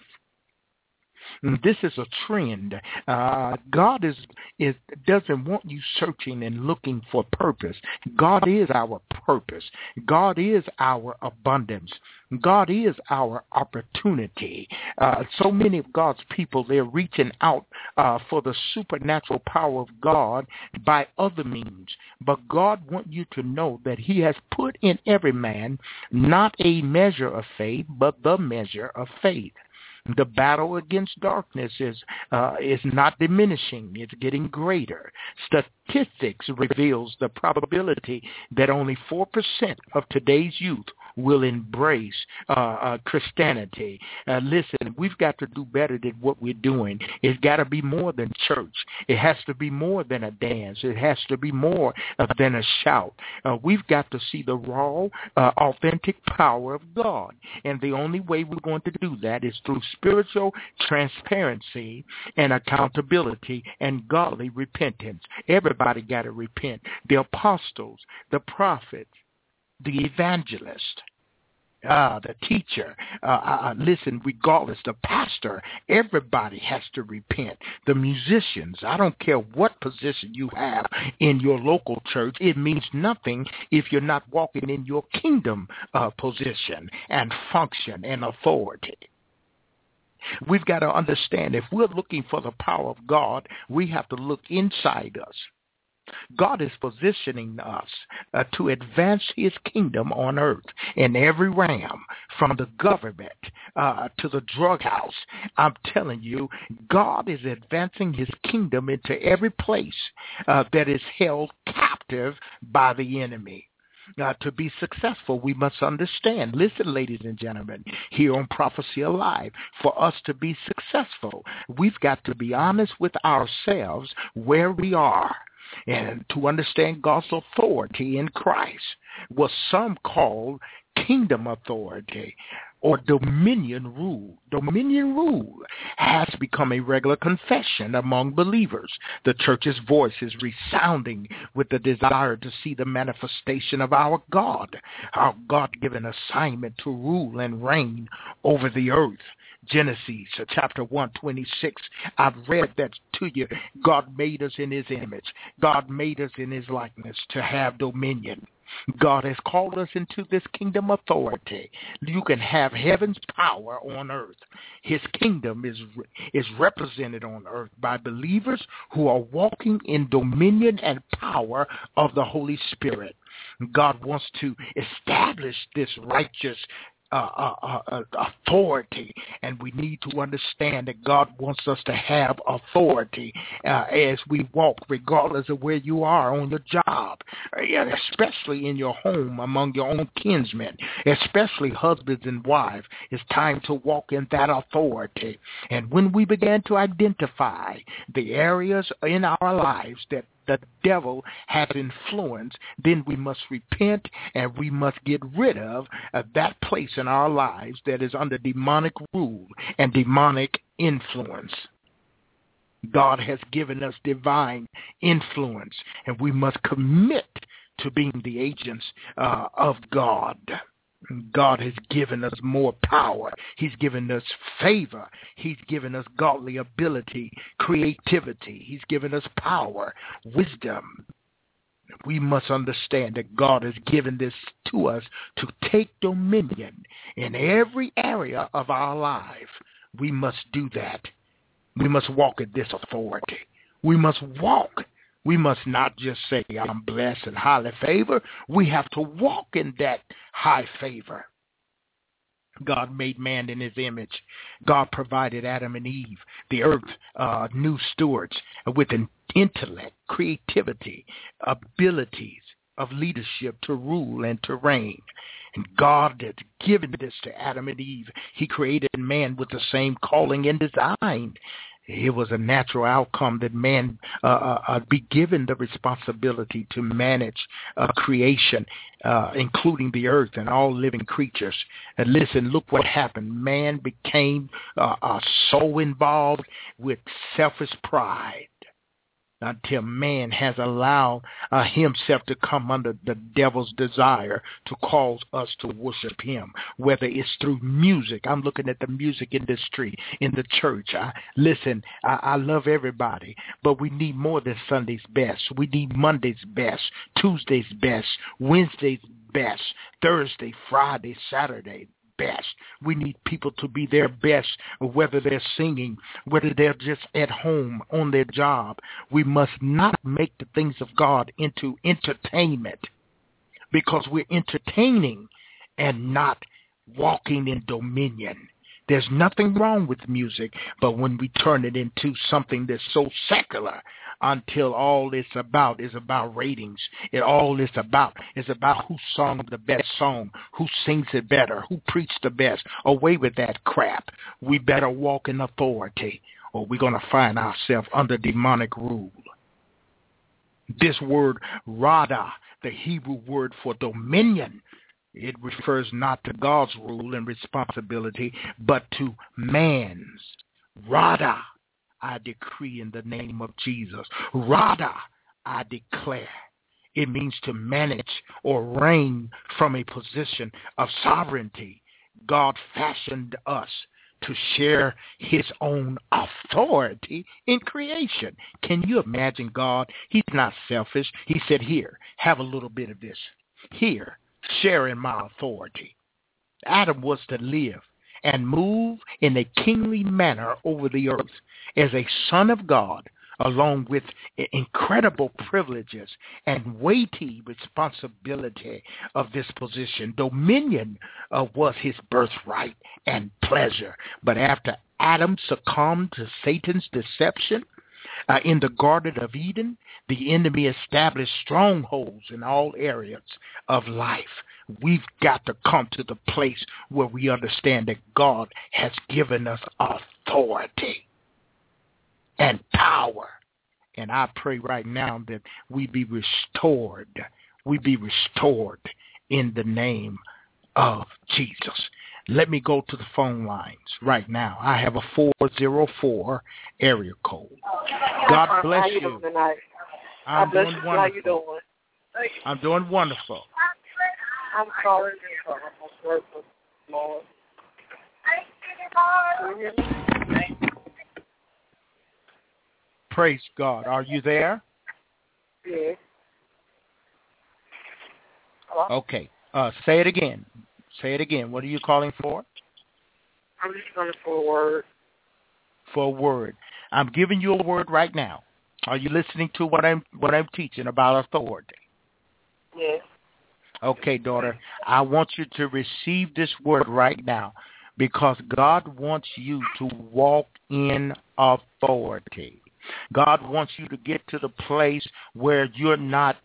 A: This is a trend. God doesn't want you searching and looking for purpose. God is our purpose. God is our abundance. God is our opportunity. So many of God's people, they're reaching out for the supernatural power of God by other means. But God wants you to know that he has put in every man not a measure of faith, but the measure of faith. The battle against darkness is not diminishing. It's getting greater. Statistics reveals the probability that only 4% of today's youth
E: will embrace Christianity. Listen, we've got to do better than what we're doing. It's got to be more than church. It has to be more than a dance. It has to be more than a shout. We've got to see the raw, authentic power of God. And the only way we're going to do that is through spiritual transparency and accountability and godly repentance. Everybody got to repent. The apostles, the prophets, the evangelist, the teacher, listen, regardless, the pastor, everybody has to repent. The musicians, I don't care what position you have in your local church, it means nothing if you're not walking in your kingdom position and function and authority. We've got to understand, if we're looking for the power of God, we have to look inside us. God is positioning us to advance his kingdom on earth in every realm, from the government to the drug house. I'm telling you, God is advancing his kingdom into every place that is held captive by the enemy. To be successful, we must understand. Listen, ladies and gentlemen, here on Prophecy Alive, for us to be successful, we've got to be honest with ourselves where we are, and to understand God's authority in Christ, what some call kingdom authority or dominion rule. Dominion rule has become a regular confession among believers. The church's voice is resounding with the desire to see the manifestation of our God, our God-given assignment to rule and reign over the earth. Genesis chapter 126, I've read that to you. God made us in his image. God made us in his likeness to have dominion. God has called us into this kingdom authority. You can have heaven's power on earth. His kingdom is represented on earth by believers who are walking in dominion and power of the Holy Spirit. God wants to establish this righteous authority, and we need to understand that God wants us to have authority as we walk, regardless of where you are on your job, especially in your home among your own kinsmen, especially husbands and wives. It's time to walk in that authority. And when we begin to identify the areas in our lives that the devil has influence, then we must repent and we must get rid of that place in our lives that is under demonic rule and demonic influence. God has given us divine influence, and we must commit to being the agents of God. God has given us more power. He's given us favor. He's given us godly ability, creativity. He's given us power, wisdom. We must understand that God has given this to us to take dominion in every area of our life. We must do that. We must walk in this authority. We must walk. We must not just say, I'm blessed and highly favored. We have to walk in that high favor. God made man in his image. God provided Adam and Eve, the earth, new stewards with an intellect, creativity, abilities of leadership to rule and to reign. And God has given this to Adam and Eve. He created man with the same calling and design. It was a natural outcome that man be given the responsibility to manage creation, including the earth and all living creatures. And listen, look what happened. Man became so involved with selfish pride until man has allowed himself to come under the devil's desire to cause us to worship him, whether it's through music. I'm looking at the music industry in the church. I love everybody, but we need more than Sunday's best. We need Monday's best, Tuesday's best, Wednesday's best, Thursday, Friday, Saturday best. We need people to be their best, whether they're singing, whether they're just at home on their job. We must not make the things of God into entertainment, because we're entertaining and not walking in dominion. There's nothing wrong with music, but when we turn it into something that's so secular, until all it's about is about ratings. All it's about is about who sung the best song, who sings it better, who preached the best. Away with that crap. We better walk in authority, or we're going to find ourselves under demonic rule. This word, rada, the Hebrew word for dominion, it refers not to God's rule and responsibility, but to man's. Rada, I decree in the name of Jesus. Rada, I declare. It means to manage or reign from a position of sovereignty. God fashioned us to share his own authority in creation. Can you imagine God? He's not selfish. He said, here, have a little bit of this. Here, share in my authority. Adam was to live and move in a kingly manner over the earth as a son of God, along with incredible privileges and weighty responsibility of this position. Dominion was his birthright and pleasure. But after Adam succumbed to Satan's deception in the Garden of Eden, the enemy established strongholds in all areas of life. We've got to come to the place where we understand that God has given us authority and power. And I pray right now that we be restored. We be restored in the name of Jesus. Let me go to the phone lines right now. I have a 404 area code. God bless you. I'm doing wonderful. How you doing? I'm doing wonderful.
F: I'm calling you. Lord.
E: Praise God. Are you there?
F: Yes. Hello?
E: Okay. Say it again. Say it again. What are you calling for?
F: I'm just calling for a word.
E: For a word. I'm giving you a word right now. Are you listening to what I'm teaching about authority?
F: Yes.
E: Okay, daughter. I want you to receive this word right now, because God wants you to walk in authority. God wants you to get to the place where you're not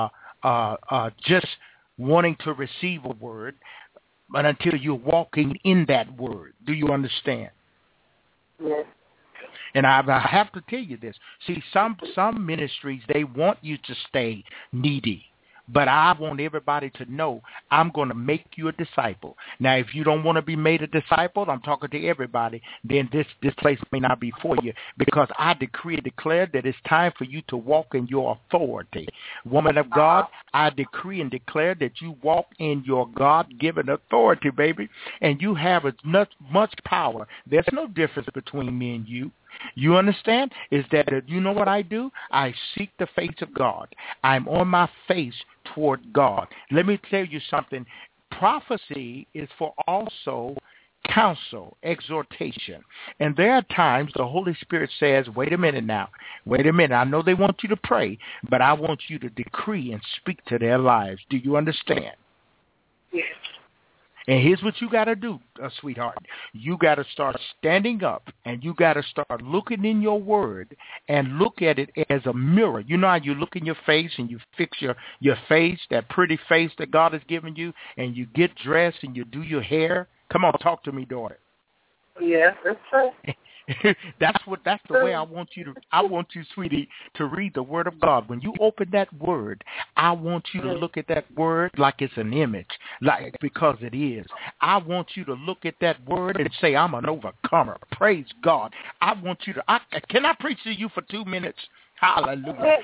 E: just wanting to receive a word, but until you're walking in that word. Do you understand?
F: Yes.
E: And I have to tell you this. See, some ministries, they want you to stay needy. But I want everybody to know I'm going to make you a disciple. Now, if you don't want to be made a disciple, I'm talking to everybody, then this place may not be for you, because I decree and declare that it's time for you to walk in your authority. Woman of God, I decree and declare that you walk in your God-given authority, baby, and you have as much power. There's no difference between me and you. You understand? Is that you know what I do? I seek the face of God. I'm on my face toward God. Let me tell you something. Prophecy is for also counsel, exhortation. And there are times the Holy Spirit says, wait a minute now. Wait a minute. I know they want you to pray, but I want you to decree and speak to their lives. Do you understand?
F: Yes.
E: And here's what you got to do, sweetheart. You got to start standing up, and you got to start looking in your word and look at it as a mirror. You know how you look in your face and you fix your face, that pretty face that God has given you, and you get dressed and you do your hair? Come on, talk to me, daughter.
F: Yes, that's true.
E: That's the way I want you, sweetie, to read the word of God. When you open that word, I want you to look at that word like it's an image, like, because it is. I want you to look at that word and say, I'm an overcomer. Praise God. I want you to, can I preach to you for 2 minutes? Hallelujah.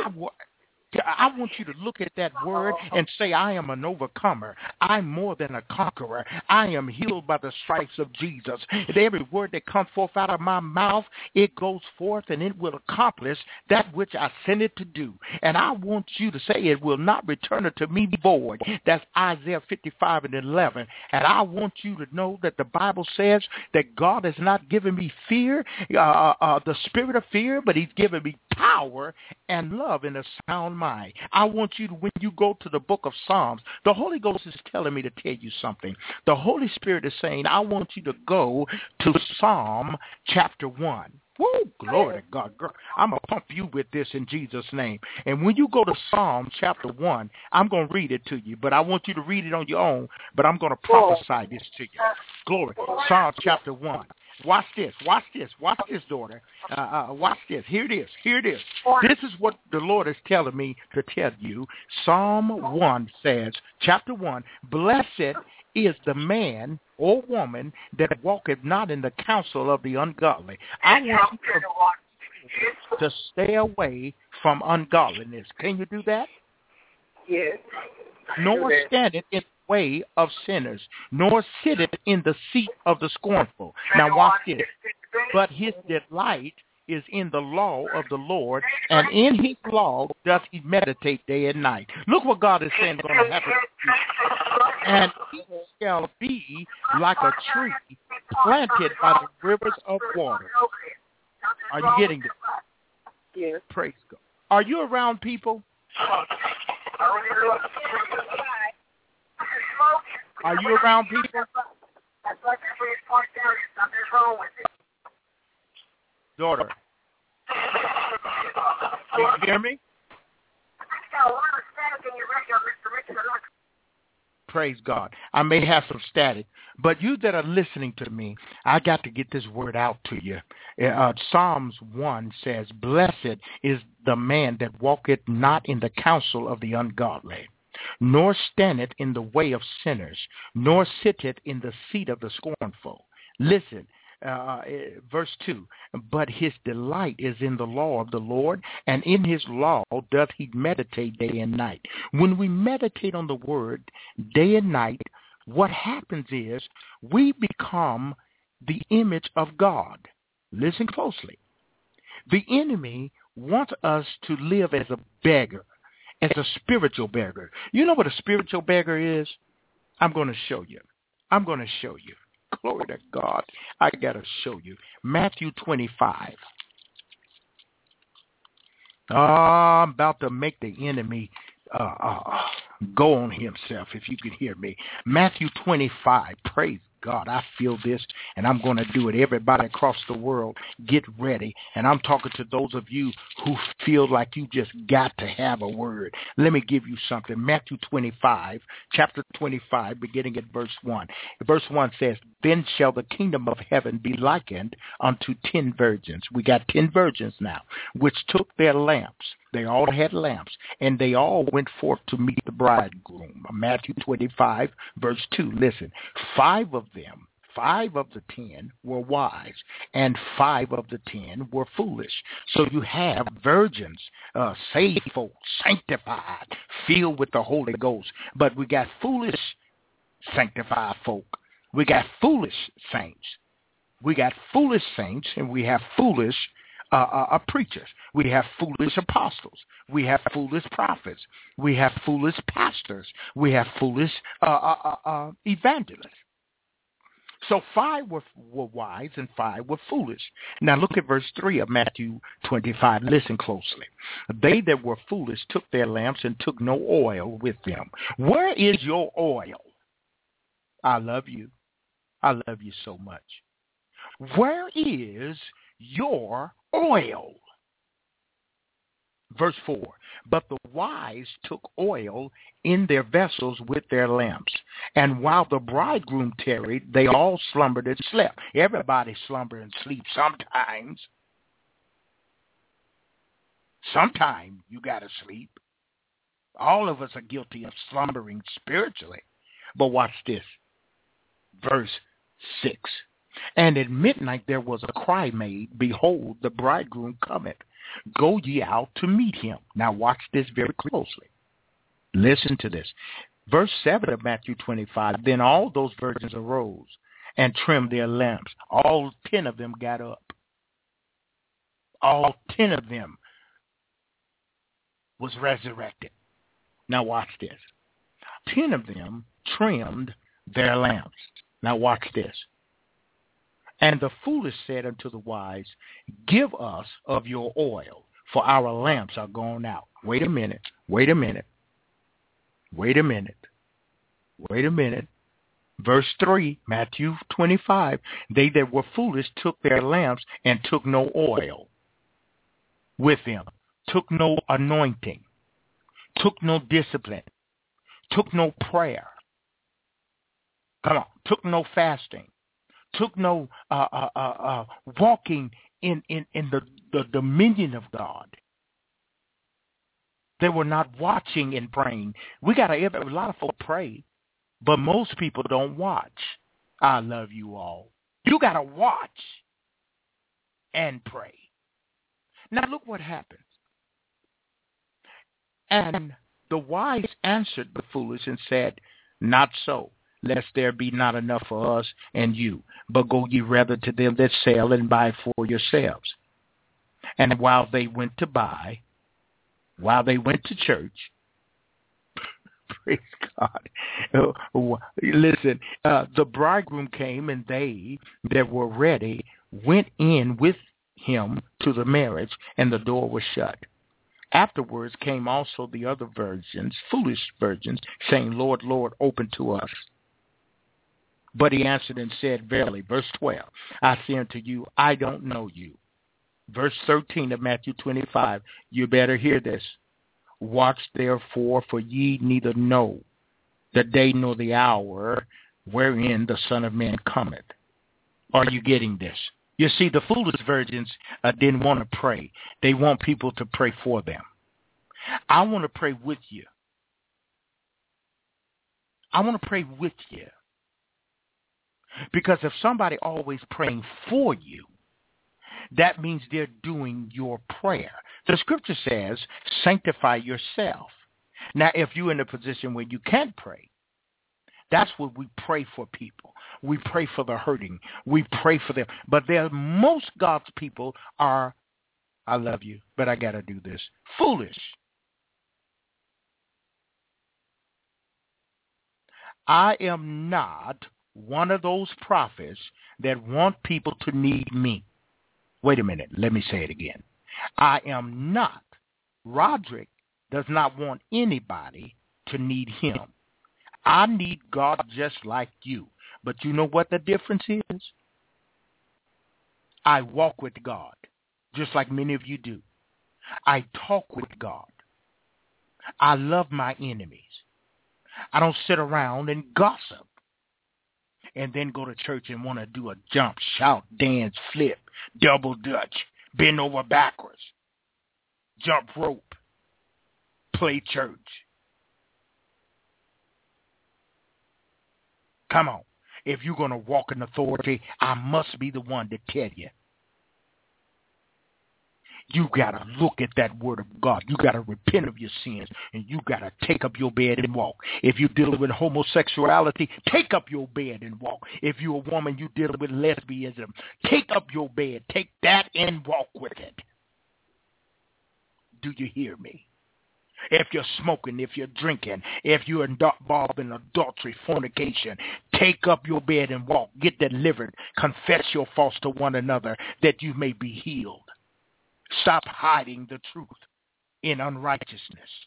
E: I want you to look at that word and say, I am an overcomer. I'm more than a conqueror. I am healed by the stripes of Jesus. And every word that comes forth out of my mouth, it goes forth and it will accomplish that which I sent it to do. And I want you to say, it will not return unto me void. That's Isaiah 55:11. And I want you to know that the Bible says that God has not given me fear, the spirit of fear, but he's given me power and love in a sound mind. I want you to, when you go to the book of Psalms, the Holy Ghost is telling me to tell you something. The Holy Spirit is saying, I want you to go to Psalm chapter 1. Woo, glory to God. Girl, I'm going to pump you with this in Jesus' name. And when you go to Psalm chapter 1, I'm going to read it to you, but I want you to read it on your own, but I'm going to prophesy this to you. Glory. Psalm chapter 1. Watch this, daughter. Watch this. Here it is. This is what the Lord is telling me to tell you. Psalm 1 says, chapter 1, blessed is the man or woman that walketh not in the counsel of the ungodly. I want you to stay away from ungodliness. Can you do that?
F: Yes.
E: Nor standeth in the way of sinners, nor sitteth in the seat of the scornful. Now watch this. But his delight is in the law of the Lord, and in his law doth he meditate day and night. Look what God is saying is going to happen. And he shall be like a tree planted by the rivers of water. Are you getting this?
F: Yes.
E: Praise God. Are you around people? Are you around people? Daughter, can you hear me? Praise God. I may have some static, but you that are listening to me, I got to get this word out to you. Psalms 1 says, blessed is the man that walketh not in the counsel of the ungodly, nor standeth in the way of sinners, nor sitteth in the seat of the scornful. Listen. Verse 2, but his delight is in the law of the Lord, and in his law doth he meditate day and night. When we meditate on the word day and night, what happens is we become the image of God. Listen closely. The enemy wants us to live as a beggar, as a spiritual beggar. You know what a spiritual beggar is? I'm going to show you. Glory to God. I got to show you. Matthew 25. I'm about to make the enemy go on himself, if you can hear me. Matthew 25. Praise God, I feel this, and I'm going to do it. Everybody across the world, get ready. And I'm talking to those of you who feel like you just got to have a word. Let me give you something. Matthew 25, chapter 25, beginning at verse 1. Verse 1 says, then shall the kingdom of heaven be likened unto 10 virgins. We got 10 virgins now, which took their lamps. They all had lamps, and they all went forth to meet the bridegroom. Matthew 25, verse 2. Listen, 5 of the 10 were wise, and 5 of the 10 were foolish. So you have virgins, saved folk, sanctified, filled with the Holy Ghost. But we got foolish sanctified folk. We got foolish saints. We got foolish saints, and we have foolish preachers. We have foolish apostles. We have foolish prophets. We have foolish pastors. We have foolish evangelists. So 5 were wise and 5 were foolish. Now look at verse 3 of Matthew 25. Listen closely. They that were foolish took their lamps and took no oil with them. Where is your oil? I love you. I love you so much. Where is your oil? Verse 4, but the wise took oil in their vessels with their lamps. And while the bridegroom tarried, they all slumbered and slept. Everybody slumber and sleep sometimes. Sometime you got to sleep. All of us are guilty of slumbering spiritually. But watch this. Verse 6. And at midnight there was a cry made, behold, the bridegroom cometh. Go ye out to meet him. Now watch this very closely. Listen to this. Verse 7 of Matthew 25. Then all those virgins arose and trimmed their lamps. All 10 of them got up. All 10 of them was resurrected. Now watch this. 10 of them trimmed their lamps. Now watch this. And the foolish said unto the wise, give us of your oil, for our lamps are gone out. Wait a minute. Wait a minute. Wait a minute. Wait a minute. Verse 3, Matthew 25, they that were foolish took their lamps and took no oil with them, took no anointing, took no discipline, took no prayer. Come on, took no fasting, took no walking in the dominion of God. They were not watching and praying. A lot of folk pray, but most people don't watch. I love you all. You got to watch and pray. Now look what happens. And the wise answered the foolish and said, not so, lest there be not enough for us and you, but go ye rather to them that sell and buy for yourselves. And while they went to church, praise God. Listen, the bridegroom came, and they that were ready went in with him to the marriage, and the door was shut. Afterwards came also the other virgins, foolish virgins, saying, Lord, Lord, open to us. But he answered and said, verily, verse 12, I say unto you, I don't know you. Verse 13 of Matthew 25, you better hear this. Watch therefore, for ye neither know the day nor the hour wherein the Son of Man cometh. Are you getting this? You see, the foolish virgins didn't want to pray. They want people to pray for them. I want to pray with you. I want to pray with you. Because if somebody always praying for you, that means they're doing your prayer. The scripture says, sanctify yourself. Now, if you're in a position where you can't pray, that's what we pray for people. We pray for the hurting. We pray for them. But most God's people are, I love you, but I got to do this, foolish. I am not one of those prophets that want people to need me. Wait a minute. Let me say it again. I am not. Roderick does not want anybody to need him. I need God just like you. But you know what the difference is? I walk with God, just like many of you do. I talk with God. I love my enemies. I don't sit around and gossip and then go to church and want to do a jump, shout, dance, flip, double dutch, bend over backwards, jump rope, play church. Come on. If you're going to walk in authority, I must be the one to tell you. You got to look at that word of God. You got to repent of your sins, and you got to take up your bed and walk. If you're dealing with homosexuality, take up your bed and walk. If you're a woman, you're dealing with lesbianism, take up your bed, take that and walk with it. Do you hear me? If you're smoking, if you're drinking, if you're involved in adultery, fornication, take up your bed and walk. Get delivered. Confess your faults to one another that you may be healed. Stop hiding the truth in unrighteousness.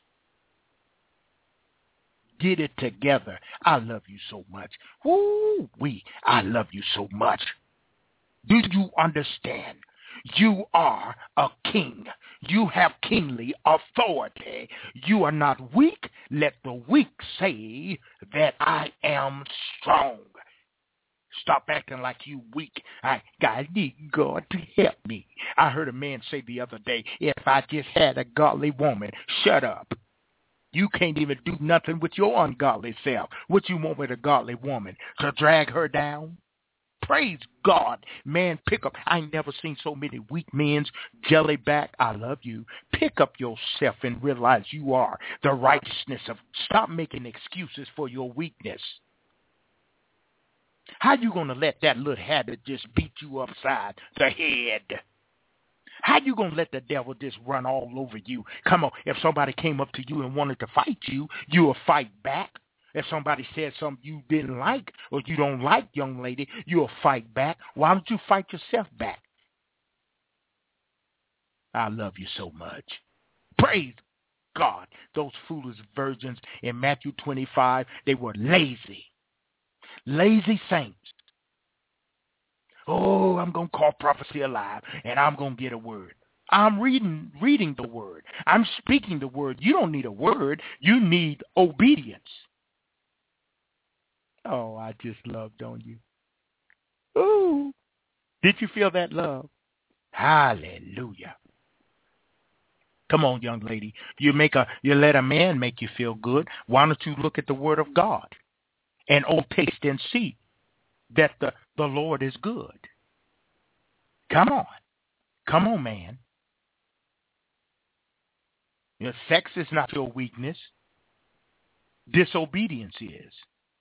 E: Get it together. I love you so much. I love you so much. Do you understand? You are a king. You have kingly authority. You are not weak. Let the weak say that I am strong. Stop acting like you weak. I need God to help me. I heard a man say the other day, if I just had a godly woman, shut up. You can't even do nothing with your ungodly self. What you want with a godly woman? To drag her down? Praise God. Man, pick up. I ain't never seen so many weak men's jelly back. I love you. Pick up yourself and realize you are the righteousness of. Stop making excuses for your weakness. How you going to let that little habit just beat you upside the head? How you going to let the devil just run all over you? Come on, if somebody came up to you and wanted to fight you, you will fight back. If somebody said something you didn't like or you don't like, young lady, you'll fight back. Why don't you fight yourself back? I love you so much. Praise God. Those foolish virgins in Matthew 25, they were lazy. Lazy saints. Oh, I'm going to call prophecy alive, and I'm going to get a word. I'm reading the word. I'm speaking the word. You don't need a word. You need obedience. Oh, I just love, don't you? Ooh. Did you feel that love? Hallelujah. Come on, young lady. You let a man make you feel good. Why don't you look at the word of God and taste and see that the Lord is good? Come on. Come on, man. Your sex is not your weakness. Disobedience is.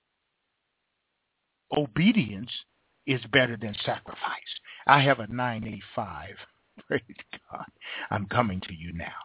E: Obedience is better than sacrifice. I have a 985. Praise God. I'm coming to you now.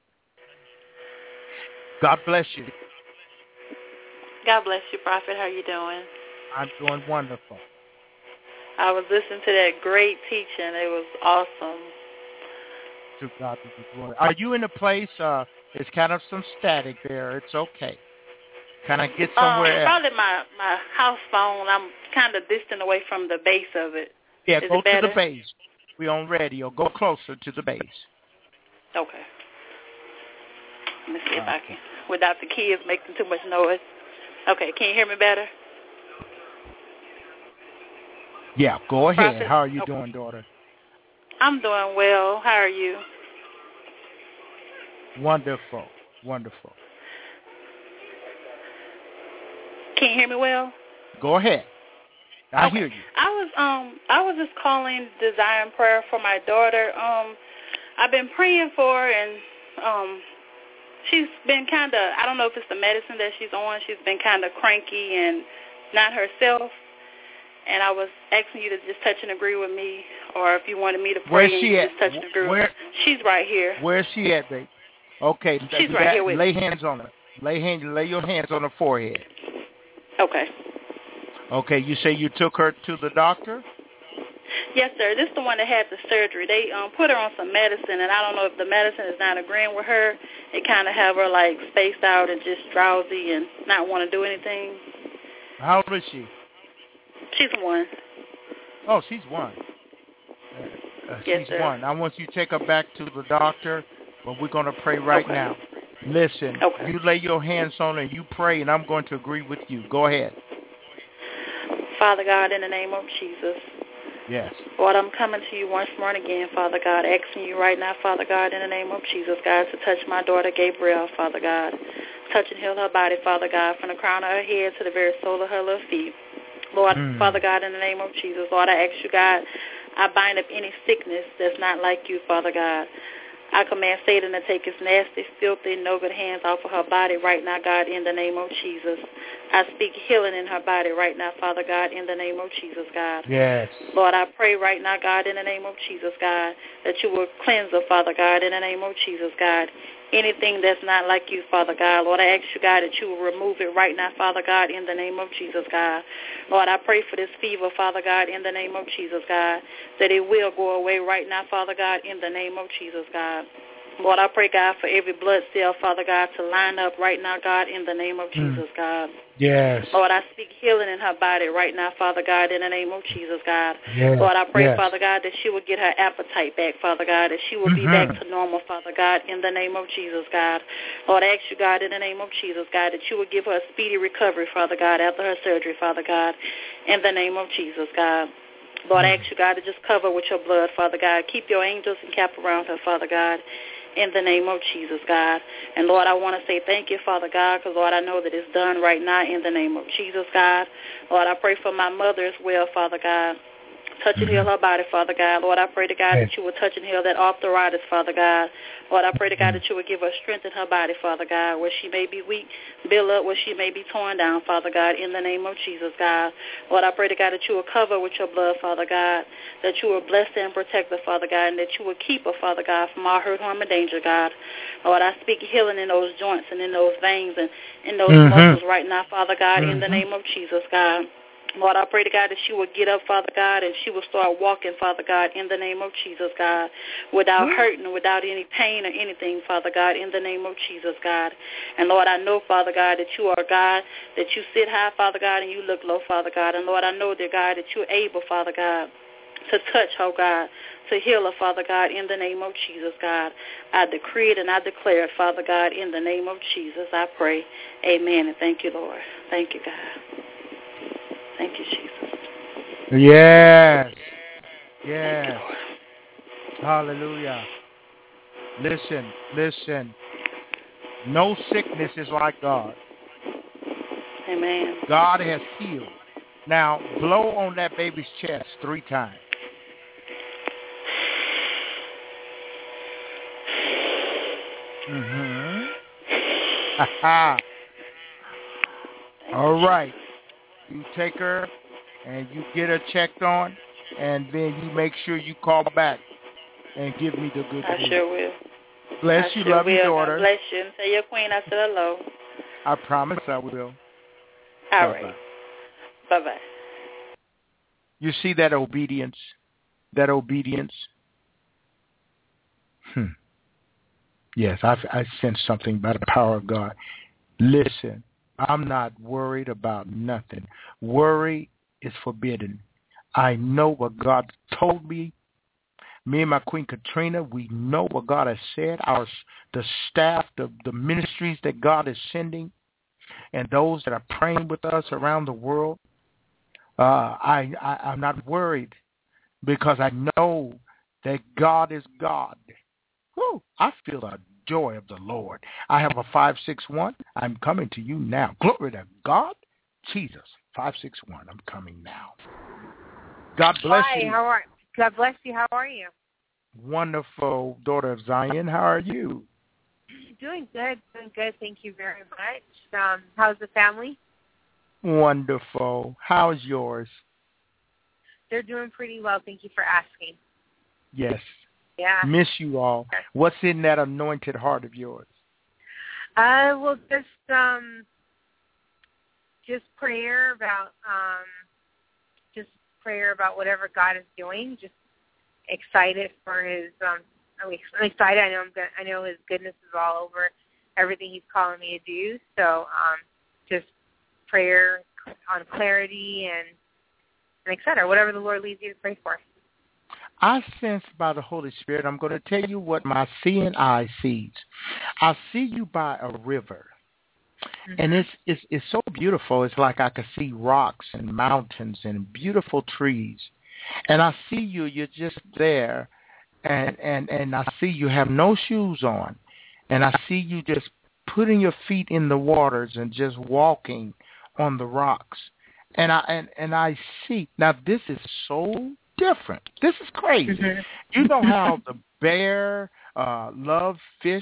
E: God bless you.
G: God bless you, Prophet. How you doing?
E: I'm doing wonderful.
G: I was listening to that great teaching. It was awesome.
E: To God be the glory. Are you in a place, it's kind of some static there. It's okay. Kind of get somewhere else.
G: Probably my house phone. I'm kind of distant away from the base of it.
E: Yeah,
G: Is
E: go
G: it better?
E: to the base. We're on radio. Go closer to the base.
G: Okay. Let me see if I can. Without the kids making too much noise. Okay, can you hear me better?
E: Yeah, go ahead.
G: Prophet?
E: How are you doing, daughter?
G: I'm doing well. How are you?
E: Wonderful. Wonderful.
G: Can you hear me well?
E: Go ahead. I hear you.
G: I was just calling, desiring prayer for my daughter. I've been praying for her, and she's been kind of, I don't know if it's the medicine that she's on. She's been kind of cranky and not herself. And I was asking you to just touch and agree with me, or if you wanted me to pray,
E: Where's
G: and
E: she
G: you
E: at?
G: just touch and agree with me. She's right here.
E: Where's she at, babe? Okay.
G: She's right here with
E: lay
G: me.
E: hands on her. Lay your hands on her forehead.
G: Okay.
E: Okay, you say you took her to the doctor?
G: Yes, sir. This is the one that had the surgery. They put her on some medicine, and I don't know if the medicine is not agreeing with her. It kind of have her, like, spaced out and just drowsy and not want to do anything.
E: How old is she?
G: She's 1.
E: Oh, she's 1.
G: Yes,
E: she's
G: sir.
E: 1. I want you to take her back to the doctor, but we're going to pray right now. Listen, you lay your hands on her and you pray, and I'm going to agree with you. Go ahead.
G: Father God, in the name of Jesus.
E: Yes.
G: Lord, I'm coming to you once more and again, Father God, asking you right now, Father God, in the name of Jesus, God, to touch my daughter Gabrielle, Father God. Touch and heal her body, Father God, from the crown of her head to the very sole of her little feet. Lord, Father God, in the name of Jesus, Lord, I ask you, God, I bind up any sickness that's not like you, Father God. I command Satan to take his nasty, filthy, no good hands off of her body right now, God, in the name of Jesus. I speak healing in her body right now, Father God, in the name of Jesus, God.
E: Yes.
G: Lord, I pray right now, God, in the name of Jesus, God, that you will cleanse her, Father God, in the name of Jesus, God. Anything that's not like you, Father God, Lord, I ask you, God, that you will remove it right now, Father God, in the name of Jesus, God. Lord, I pray for this fever, Father God, in the name of Jesus, God, that it will go away right now, Father God, in the name of Jesus, God. Lord, I pray, God, for every blood cell, Father God, to line up right now, God, in the name of Jesus, God.
E: Yes.
G: Lord, I speak healing in her body right now, Father God, in the name of Jesus, God.
E: Yes.
G: Lord, I pray,
E: Yes.
G: Father God, that she will get her appetite back, Father God, that she will be back to normal, Father God, in the name of Jesus, God. Lord, I ask you, God, in the name of Jesus, God, that you will give her a speedy recovery, Father God, after her surgery, Father God, in the name of Jesus, God. Lord, I ask you, God, to just cover with your blood, Father God. Keep your angels encamped around her, Father God, in the name of Jesus, God. And, Lord, I want to say thank you, Father God, because, Lord, I know that it's done right now in the name of Jesus, God. Lord, I pray for my mother as well, Father God. Touch and heal her body, Father God. Lord, I pray to God that you will touch and heal that arthritis, Father God. Lord, I pray to God that you will give her strength in her body, Father God, where she may be weak, build up where she may be torn down, Father God, in the name of Jesus, God. Lord, I pray to God that you will cover with your blood, Father God, that you will bless her and protect her, Father God, and that you will keep her, Father God, from all hurt, harm, and danger, God. Lord, I speak healing in those joints and in those veins and in those muscles right now, Father God, in the name of Jesus, God. Lord, I pray to God that she will get up, Father God, and she will start walking, Father God, in the name of Jesus, God, without hurting, without any pain or anything, Father God, in the name of Jesus, God. And Lord, I know, Father God, that you are God, that you sit high, Father God, and you look low, Father God. And Lord, I know, dear God, that you're able, Father God, to touch, oh God, to heal her, Father God, in the name of Jesus, God. I decree it and I declare it, Father God, in the name of Jesus, I pray. Amen. And thank you, Lord. Thank you, God. Thank you, Jesus.
E: Yes. Yes. Hallelujah. Listen. No sickness is like God.
G: Amen.
E: God has healed. Now, blow on that baby's chest 3 times. All right. You take her and you get her checked on, and then you make sure you call back and give me the good news.
G: I sure will.
E: Bless you, love your daughter.
G: God bless you. And tell your queen I said hello.
E: I promise I will.
G: All right. Bye-bye.
E: You see that obedience? That obedience? Yes, I sense something by the power of God. Listen, I'm not worried about nothing. Worry is forbidden. I know what God told me. Me and my Queen Katrina, we know what God has said. The staff, the ministries that God is sending, and those that are praying with us around the world, I'm not worried because I know that God is God. Whew, I feel the joy of the Lord. I have a 561. I'm coming to you now. Glory to God. Jesus, 561. I'm coming now. God bless you.
H: Hi, God bless you. How are you?
E: Wonderful, daughter of Zion. How are you?
H: Doing good. Thank you very much. How's the family?
E: Wonderful. How's yours?
H: They're doing pretty well. Thank you for asking.
E: Yes.
H: Yeah.
E: Miss you all. What's in that anointed heart of yours?
H: Well, just prayer about whatever God is doing. Just excited for His. I'm excited. I know His goodness is all over everything He's calling me to do. So, just prayer on clarity and et cetera. Whatever the Lord leads you to pray for.
E: I sense by the Holy Spirit, I'm going to tell you what my seeing eye sees. I see you by a river, and it's so beautiful. It's like I could see rocks and mountains and beautiful trees, and I see you. You're just there, and I see you have no shoes on, and I see you just putting your feet in the waters and just walking on the rocks, and I see. Now this is so different. This is crazy. You know how the bear loves fish?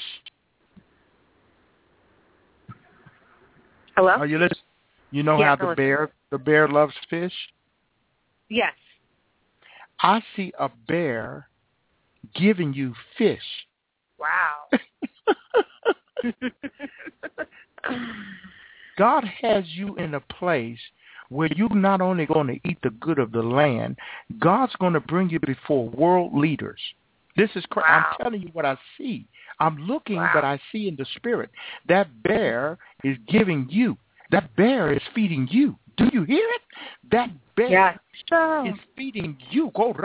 H: Hello?
E: Are you listening? You know how the bear loves fish?
H: Yes.
E: I see a bear giving you fish.
H: Wow.
E: God has you in a place where you're not only going to eat the good of the land, God's going to bring you before world leaders. This is crazy. Wow. I'm telling you what I see. I'm looking, but I see in the spirit. That bear is giving you. That bear is feeding you. Do you hear it? That bear is feeding you. And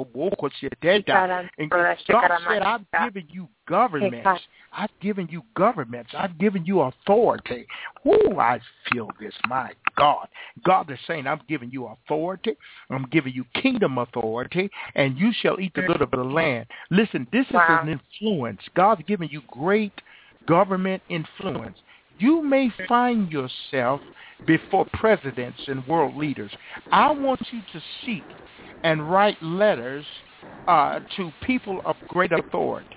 E: God said, I've given you governments. I've given you governments. I've given you authority. Ooh, I feel this. My God. God is saying, I'm giving you authority. I'm giving you kingdom authority, and you shall eat the good of the land. Listen, this is an influence. God's giving you great government influence. You may find yourself before presidents and world leaders. I want you to seek and write letters to people of great authority.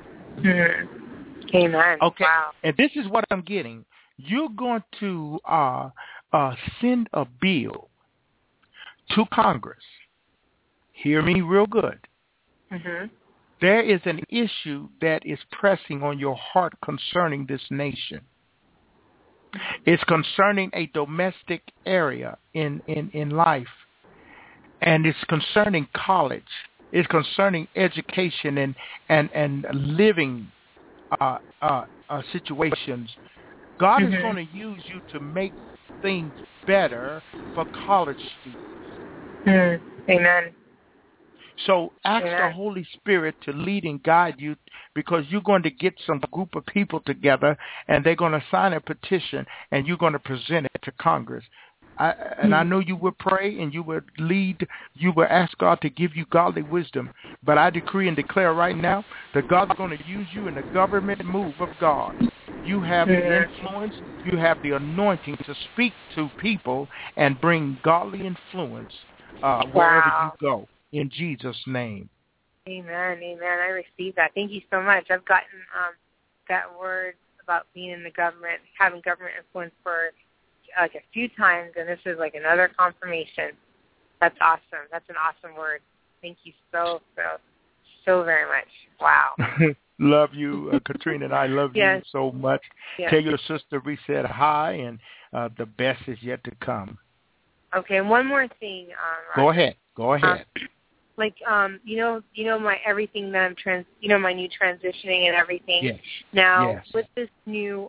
H: Amen.
E: Okay.
H: Wow.
E: And this is what I'm getting. You're going to send a bill to Congress. Hear me real good. There is an issue that is pressing on your heart concerning this nation. It's concerning a domestic area in life. And it's concerning college. It's concerning education and living situations. God is going to use you to make things better for college students.
H: Amen.
E: So ask the Holy Spirit to lead and guide you, because you're going to get some group of people together and they're going to sign a petition and you're going to present it to Congress. I know you will pray and you will lead, you will ask God to give you godly wisdom. But I decree and declare right now that God's going to use you in the government move of God. You have the influence, you have the anointing to speak to people and bring godly influence wherever you go. In Jesus' name.
H: Amen. I received that. Thank you so much. I've gotten that word about being in the government, having government influence for like a few times, and this is like another confirmation. That's awesome. That's an awesome word. Thank you so very much. Wow.
E: Love you, Katrina, and I love you so much.
H: Yes.
E: Tell your sister we said hi, and the best is yet to come.
H: Okay, and one more thing.
E: Go ahead.
H: You know my everything that I'm my new transitioning and everything.
E: Yes.
H: Now with this new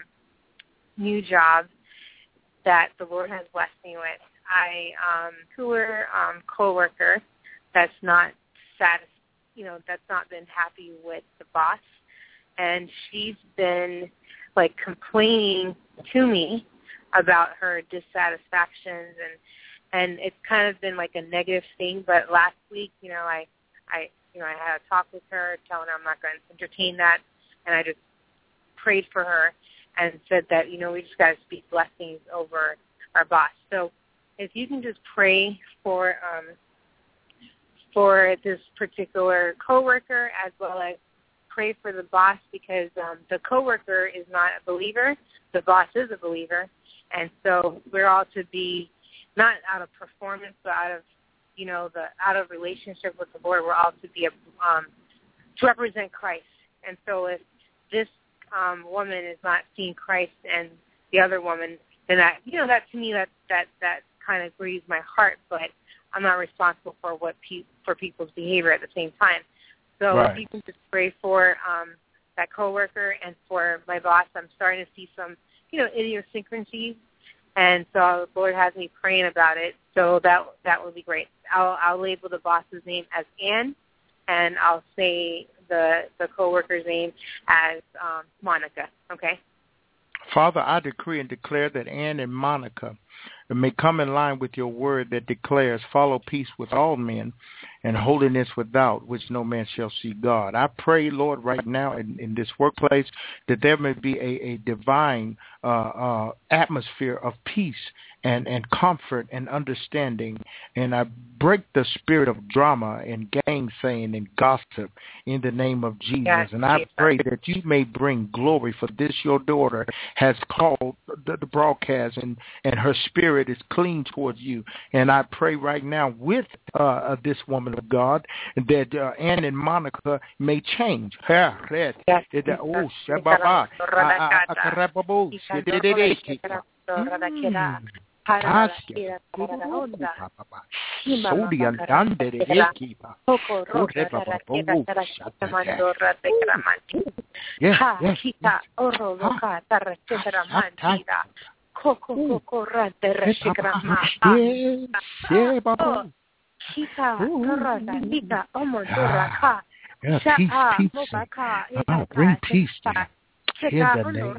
H: job that the Lord has blessed me with, I coworker that's not that's not been happy with the boss, and she's been like complaining to me about her dissatisfactions, and it's kind of been like a negative thing. But last week, I had a talk with her, telling her I'm not going to entertain that, and I just prayed for her and said that we just got to speak blessings over our boss. So if you can just pray for this particular coworker, as well as pray for the boss, because the coworker is not a believer, the boss is a believer, and so we're all to be not out of performance, but out of relationship with the Lord. We're all to be to represent Christ. And so if this woman is not seeing Christ and the other woman, then that to me that kind of grieves my heart. But I'm not responsible for for people's behavior at the same time. So if you can just pray for that coworker and for my boss, I'm starting to see some idiosyncrasies, and so the Lord has me praying about it. So that would be great. I'll label the boss's name as Ann, and I'll say the coworker's name as Monica. Okay.
E: Father, I decree and declare that Ann and Monica may come in line with your word that declares, follow peace with all men and holiness without, which no man shall see God. I pray, Lord, right now in this workplace that there may be a divine atmosphere of peace and comfort and understanding. And I break the spirit of drama and gainsaying and gossip in the name of Jesus. Yes, and I pray that you may bring glory, for this your daughter has called the broadcast, and her spirit is clean towards you. And I pray right now with this woman of God that Ann and Monica may change. Bring peace to you. In the name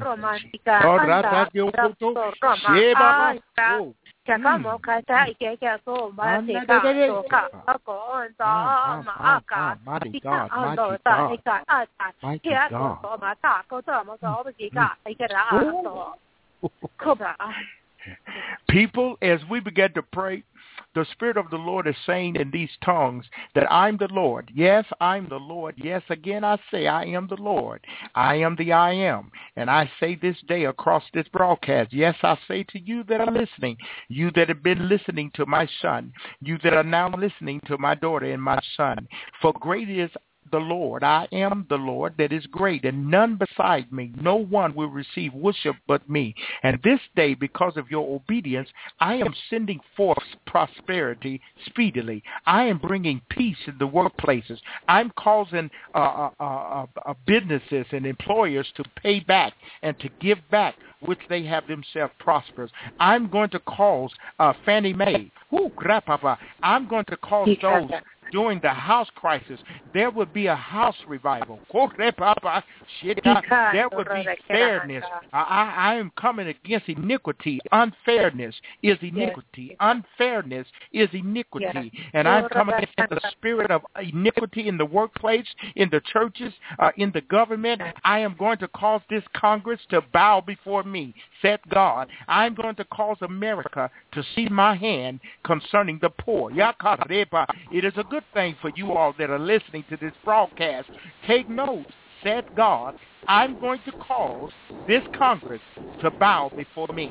E: People, as we begin to pray, the Spirit of the Lord is saying in these tongues that I'm the Lord. Yes, I'm the Lord. Yes, again I say I am the Lord. I am the I am. And I say this day across this broadcast, yes, I say to you that are listening, you that have been listening to my son, you that are now listening to my daughter and my son, for great is the Lord. I am the Lord that is great, and none beside me. No one will receive worship but me. And this day, because of your obedience, I am sending forth prosperity speedily. I am bringing peace in the workplaces. I'm causing businesses and employers to pay back and to give back, which they have themselves prosperous. I'm going to cause Fannie Mae. I'm going to cause those during the house crisis. There would be a house revival. There would be fairness. I am coming against iniquity. Unfairness is iniquity. Unfairness is iniquity. And I'm coming against the spirit of iniquity in the workplace, in the churches, in the government. I am going to cause this Congress to bow before me, said God. I'm going to cause America to see my hand concerning the poor. It is a good thing for you all that are listening to this broadcast. Take note, said God, I'm going to cause this Congress to bow before me.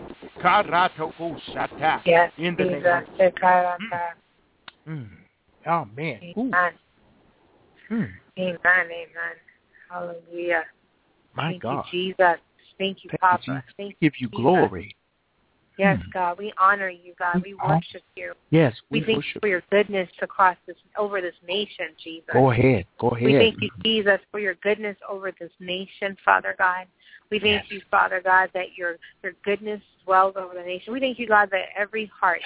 H: Yes,
E: in the name of Oh, man.
H: Amen. Amen, amen. Hallelujah.
E: My God.
H: Thank you, Jesus. Thank you, Papa. Thank you,
E: give you glory.
H: Yes, God, we honor you, God. We worship you.
E: Yes,
H: we thank you for your goodness over this nation, Jesus.
E: Go ahead.
H: We thank you, Jesus, for your goodness over this nation, Father God. We thank you, Father God, that your goodness dwells over the nation. We thank you, God, that every heart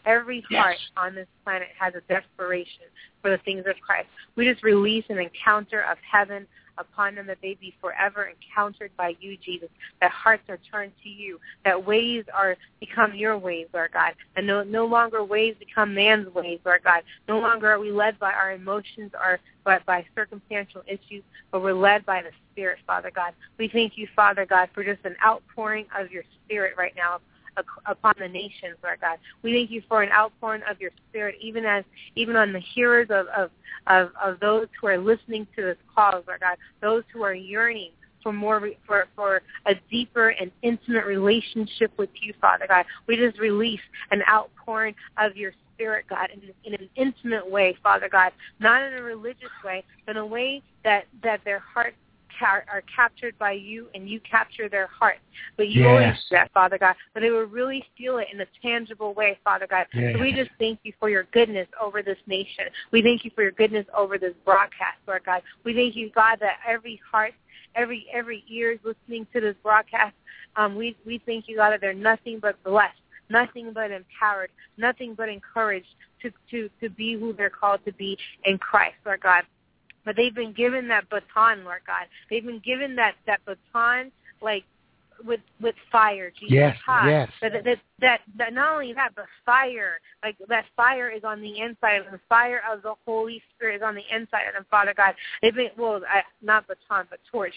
H: on this planet has a desperation for the things of Christ. We just release an encounter of heaven upon them, that they be forever encountered by you, Jesus, that hearts are turned to you, that ways are become your ways, Lord God, and no longer ways become man's ways, Lord God. No longer are we led by our emotions or by circumstantial issues, but we're led by the Spirit, Father God. We thank you, Father God, for just an outpouring of your Spirit right now upon the nations, Lord God. We thank you for an outpouring of your Spirit, even on the hearers of those who are listening to this call, Lord God, those who are yearning for a deeper and intimate relationship with you, Father God. We just release an outpouring of your Spirit, God, in an intimate way, Father God, not in a religious way, but in a way that their hearts are captured by you and you capture their hearts. But you always do that, Father God. But they will really feel it in a tangible way, Father God.
E: Yes.
H: So we just thank you for your goodness over this nation. We thank you for your goodness over this broadcast, Lord God. We thank you, God, that every heart, every ear is listening to this broadcast. We thank you, God, that they're nothing but blessed, nothing but empowered, nothing but encouraged to be who they're called to be in Christ, Lord God. But they've been given that baton, Lord God. They've been given that baton, like, with fire, Jesus.
E: Yes.
H: That not only that, but fire. Like, that fire is on the inside of them. The fire of the Holy Spirit is on the inside of them, Father God. They've been, not baton, but torch.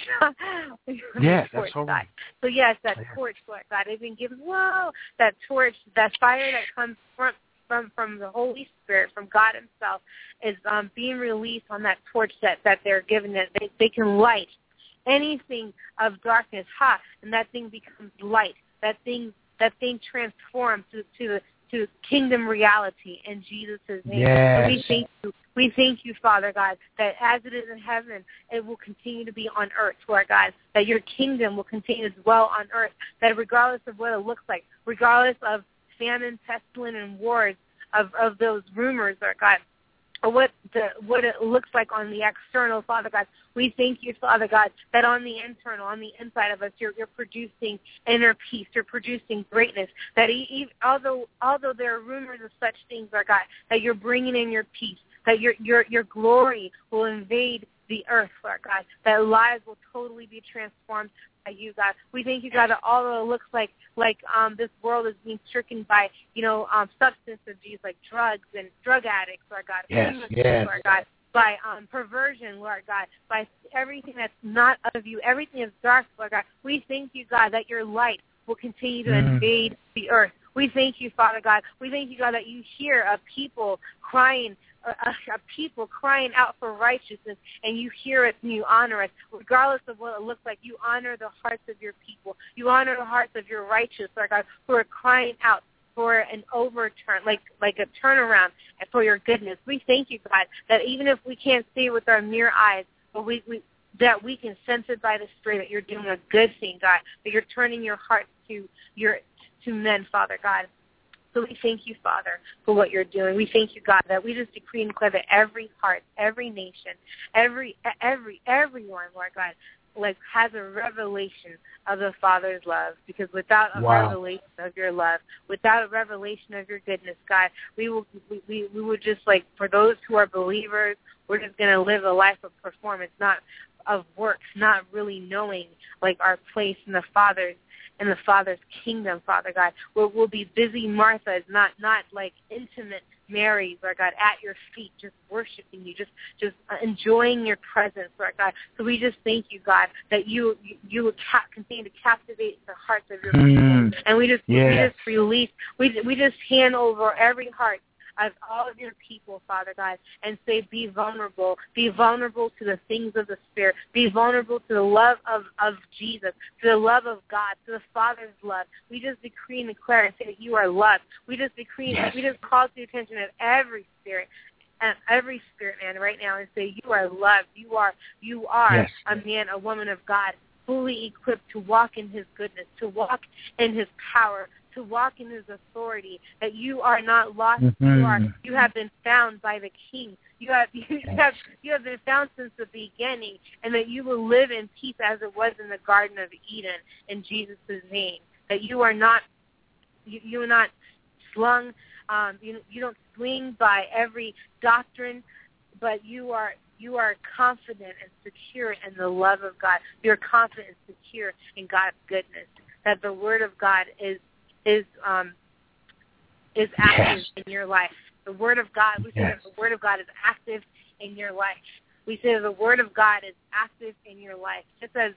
E: Yes,
H: torch,
E: that's all right.
H: So, yes, that torch, Lord God. They've been given, that torch, that fire that comes from the Holy Spirit, from God himself, is being released on that torch that they're given, that they can light anything of darkness, and that thing becomes light. That thing transforms to kingdom reality in Jesus' name.
E: Yes.
H: So we thank you, Father God, that as it is in heaven, it will continue to be on earth, Lord God, that your kingdom will continue to dwell on earth, that regardless of what it looks like, regardless of famine, pestilence, and wars, of those rumors, Lord God, or what it looks like on the external, Father God. We thank you, Father God, that on the internal, on the inside of us, you're producing inner peace. You're producing greatness. That although there are rumors of such things, Lord God, that you're bringing in your peace, that your glory will invade the earth, Lord God, that lives will totally be transformed by you, God. We thank you, God, that although it looks like this world is being stricken by, substance abuse, like drugs and drug addicts, Lord God, Lord God, by perversion, Lord God, by everything that's not of you, everything that's dark, Lord God. We thank you, God, that your light will continue to invade the earth. We thank you, Father God. We thank you, God, that you hear a people crying out for righteousness, and you hear it and you honor us. Regardless of what it looks like, you honor the hearts of your people. You honor the hearts of your righteous, Lord God, who are crying out for an overturn, like a turnaround for your goodness. We thank you, God, that even if we can't see it with our mere eyes, but that we can sense it by the Spirit that you're doing a good thing, God, that you're turning your heart to men, Father God. So we thank you, Father, for what you're doing. We thank you, God, that we just decree and declare that every heart, every nation, everyone, Lord God, like has a revelation of the Father's love. Because without a revelation of your love, without a revelation of your goodness, God, we will just, like, for those who are believers, we're just going to live a life of performance, not of works, not really knowing, like, our place in the Father's kingdom, Father God. We'll be busy Marthas, not like intimate Marys, Lord God, at your feet, just worshiping you, just enjoying your presence, Lord God. So we just thank you, God, that you would continue to captivate the hearts of your people. And we just release, we just hand over every heart of all of your people, Father God, and say, be vulnerable to the things of the Spirit, be vulnerable to the love of Jesus, to the love of God, to the Father's love. We just decree and declare and say that you are loved. We just decree and we just call to the attention of every spirit man right now and say, you are loved. You are a man, a woman of God, fully equipped to walk in his goodness, to walk in his power, to walk in his authority, that you are not lost. You have been found by the King. You have been found since the beginning, and that you will live in peace as it was in the Garden of Eden in Jesus' name. That you are not slung. You don't swing by every doctrine, but you are confident and secure in the love of God. You're confident and secure in God's goodness. That the Word of God is active in your life. The Word of God, we say that the Word of God is active in your life. We say that the Word of God is active in your life. Just as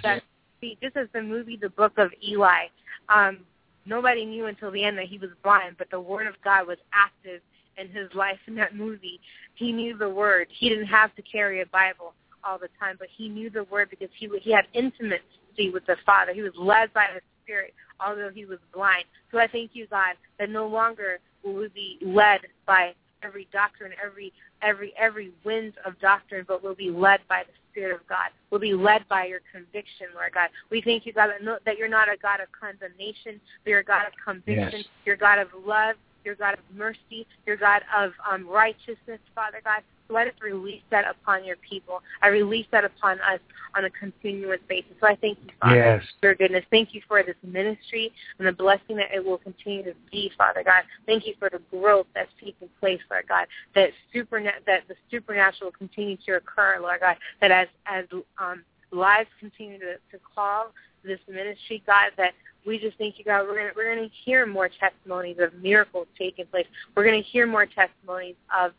H: the movie The Book of Eli, nobody knew until the end that he was blind, but the Word of God was active in his life in that movie. He knew the Word. He didn't have to carry a Bible all the time, but he knew the Word because he had intimacy with the Father. He was led by the Spirit, although he was blind. So I thank you, God, that no longer will we be led by every doctrine, every wind of doctrine, but we'll be led by the Spirit of God. We'll be led by your conviction, Lord God. We thank you, God, that you're not a God of condemnation, but you're a God of conviction. You're a God of love. You're a God of mercy. You're a God of righteousness, Father God. So let us release that upon your people. I release that upon us on a continuous basis. So I thank you, Father, for your goodness. Thank you for this ministry and the blessing that it will continue to be, Father God. Thank you for the growth that's taking place, Lord God, that the supernatural will continue to occur, Lord God, that as lives continue to call this ministry, God, that we just thank you, God. We're going to hear more testimonies of miracles taking place. We're going to hear more testimonies of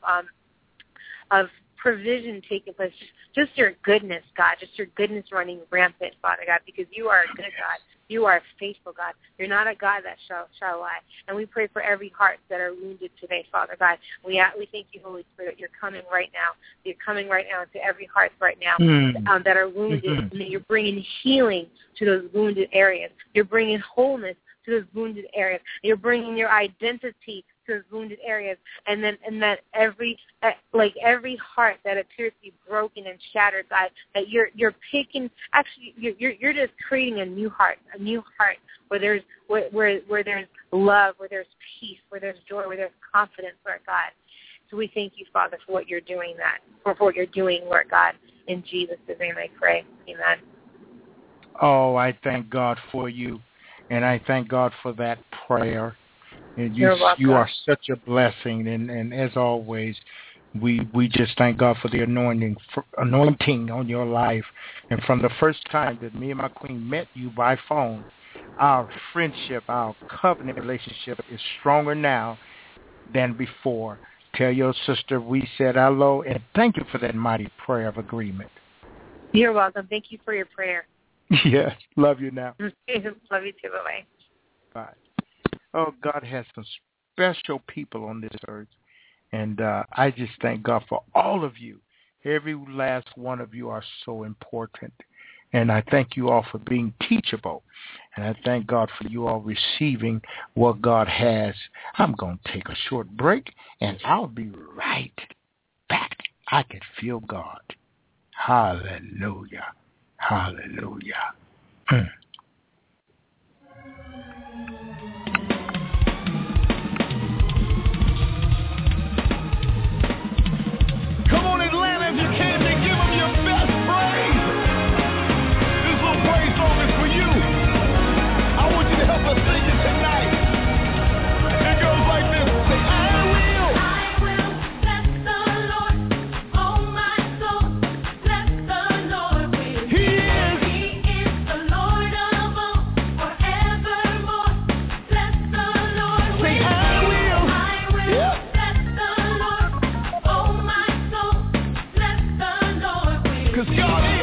H: provision taking place. Just your goodness, God. Just your goodness running rampant, Father God, because you are a good God. You are a faithful God. You're not a God that shall lie. And we pray for every heart that are wounded today, Father God. We thank you, Holy Spirit, that you're coming right now. You're coming right now into every heart right now that are wounded, and that you're bringing healing to those wounded areas. You're bringing wholeness to those wounded areas. You're bringing your identity to those wounded areas, and that every heart that appears to be broken and shattered, God, that you're picking. Actually, you're just creating a new heart where there's love, where there's peace, where there's joy, where there's confidence, Lord God. So we thank you, Father, for what you're doing, for what you're doing, Lord God. In Jesus' name, I pray. Amen.
E: Oh, I thank God for you, and I thank God for that prayer. And you are such a blessing, and as always, we just thank God for the anointing on your life. And from the first time that me and my queen met you by phone, our friendship, our covenant relationship is stronger now than before. Tell your sister we said hello, and thank you for that mighty prayer of agreement.
H: You're welcome. Thank you for your prayer.
E: Yes. Love you now.
H: Love you too. Bye-bye.
E: Bye. Oh, God has some special people on this earth, and I just thank God for all of you. Every last one of you are so important, And I thank you all for being teachable. And I thank God for you all receiving what God has. I'm going to take a short break, and I'll be right back. I can feel God. Hallelujah. Hallelujah.
B: Come on, Atlanta, if you can, then give them your best praise. This little praise song is for you. I want you to help us sing it tonight. It goes like this. Say, I will bless the Lord, oh my soul. Bless the Lord with me. He is the Lord of all, forevermore. Bless the Lord with me. I will bless the Lord, oh my soul. Bless the Lord with me. 'Cause God is.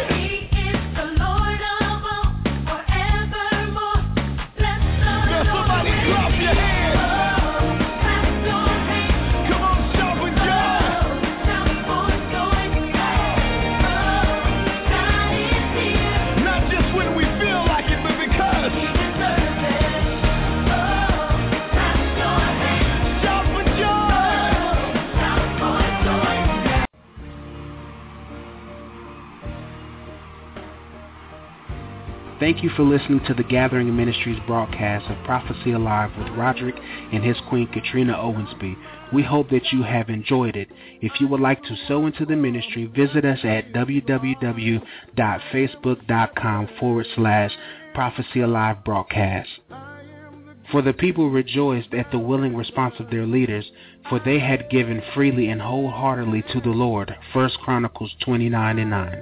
I: Thank you for listening to the Gathering Ministries broadcast of Prophecy Alive with Roderick and his queen Katrina Owensby. We hope that you have enjoyed it. If you would like to sow into the ministry, visit us at www.facebook.com/Prophecy Alive broadcast. For the people rejoiced at the willing response of their leaders, for they had given freely and wholeheartedly to the Lord. 1 Chronicles 29:9.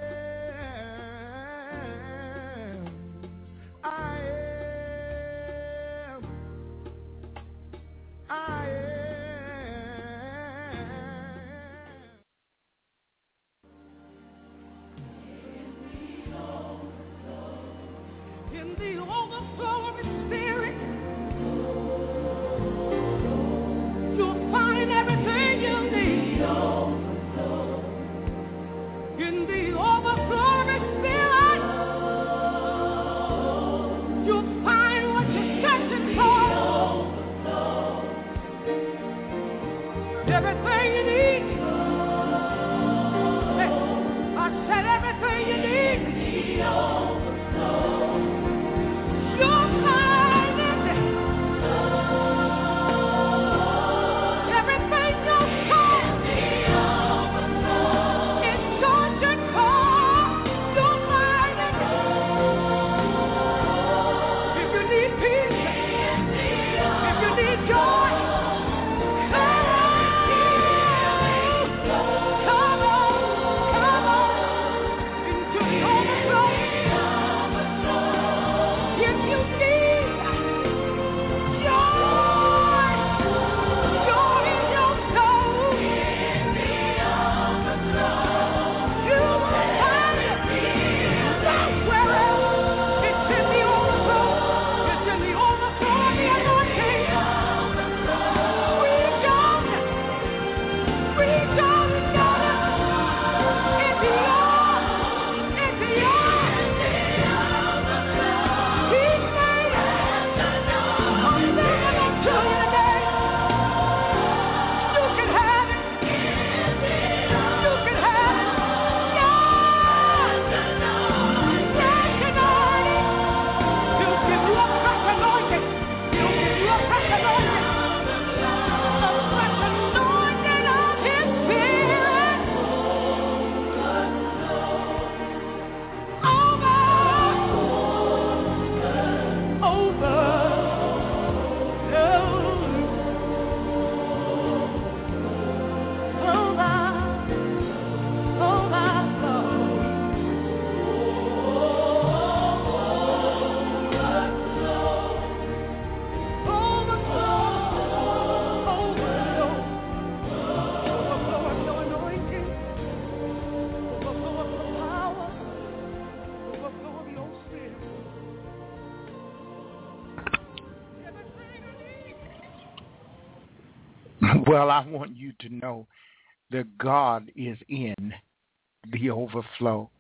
E: Well, I want you to know that God is in the overflow.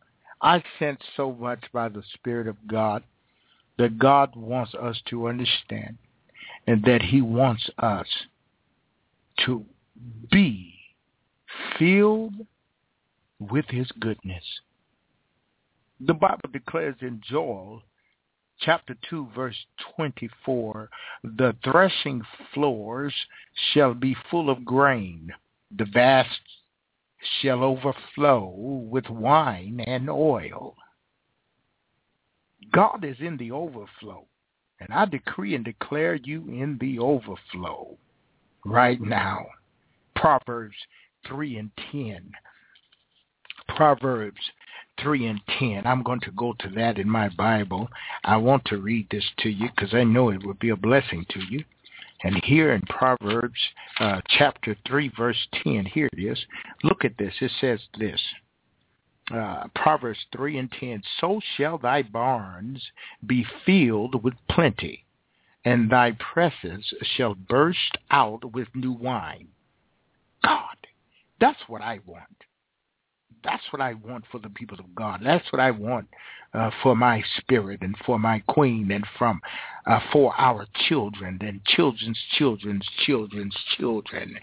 E: I sense so much by the Spirit of God that God wants us to understand and that he wants us to be filled with his goodness. The Bible declares in Joel chapter 2, verse 24, the threshing floors shall be full of grain. The vats shall overflow with wine and oil. God is in the overflow. And I decree and declare you in the overflow right now. Proverbs 3 and 10. Proverbs 3 and 10. I'm going to go to that in my Bible. I want to read this to you because I know it will be a blessing to you. And here in Proverbs chapter 3, verse 10, here it is. Look at this. It says this. Proverbs 3 and 10, so shall thy barns be filled with plenty, and thy presses shall burst out with new wine. God, that's what I want. That's what I want for the people of God. That's what I want for my spirit and for my queen and for our children and children's children's children's children.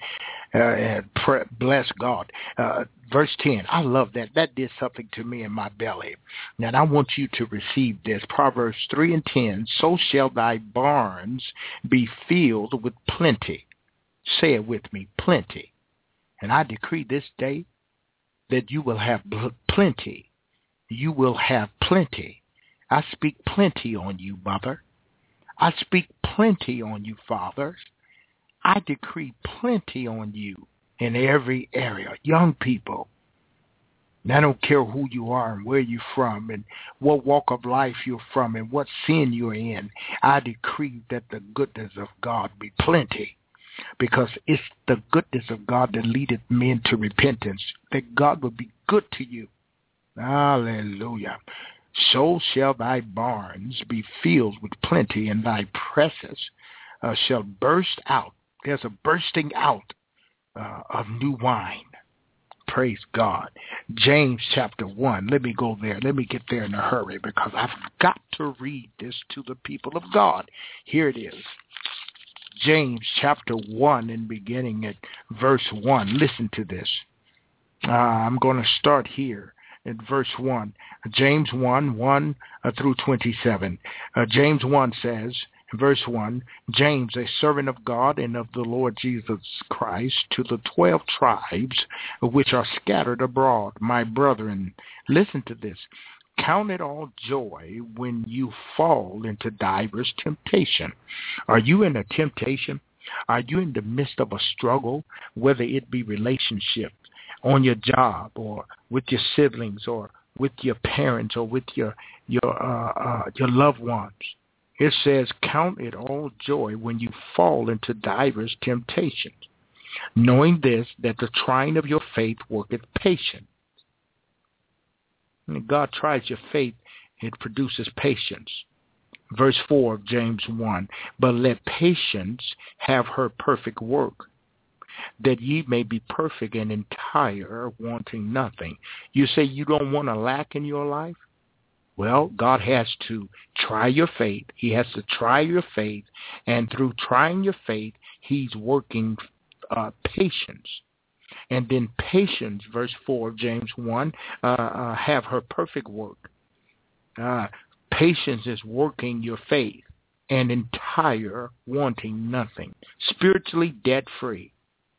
E: Bless God. Verse 10, I love that. That did something to me in my belly. Now, I want you to receive this. Proverbs 3 and 10, so shall thy barns be filled with plenty. Say it with me, plenty. And I decree this day that you will have plenty. You will have plenty. I speak plenty on you, mother. I speak plenty on you, father. I decree plenty on you in every area. Young people, and I don't care who you are and where you're from and what walk of life you're from and what sin you're in. I decree that the goodness of God be plenty. Because it's the goodness of God that leadeth men to repentance, that God will be good to you. Hallelujah. So shall thy barns be filled with plenty, and thy presses shall burst out. There's a bursting out of new wine. Praise God. James chapter 1. Let me go there. Let me get there in a hurry because I've got to read this to the people of God. Here it is. James chapter 1 and beginning at verse 1. Listen to this. I'm going to start here at verse 1. James 1 through 27. James 1 says, verse 1, James, a servant of God and of the Lord Jesus Christ, to the 12 tribes which are scattered abroad, my brethren, listen to this. Count it all joy when you fall into diverse temptation. Are you in a temptation? Are you in the midst of a struggle, whether it be relationship on your job or with your siblings or with your parents or with your loved ones? It says, count it all joy when you fall into diverse temptations, knowing this, that the trying of your faith worketh patience. When God tries your faith, it produces patience. Verse 4 of James 1, but let patience have her perfect work, that ye may be perfect and entire, wanting nothing. You say you don't want to lack in your life? Well, God has to try your faith. He has to try your faith, and through trying your faith, he's working patience. And then patience, verse 4 of James 1, have her perfect work. Patience is working your faith and entire, wanting nothing. Spiritually debt-free.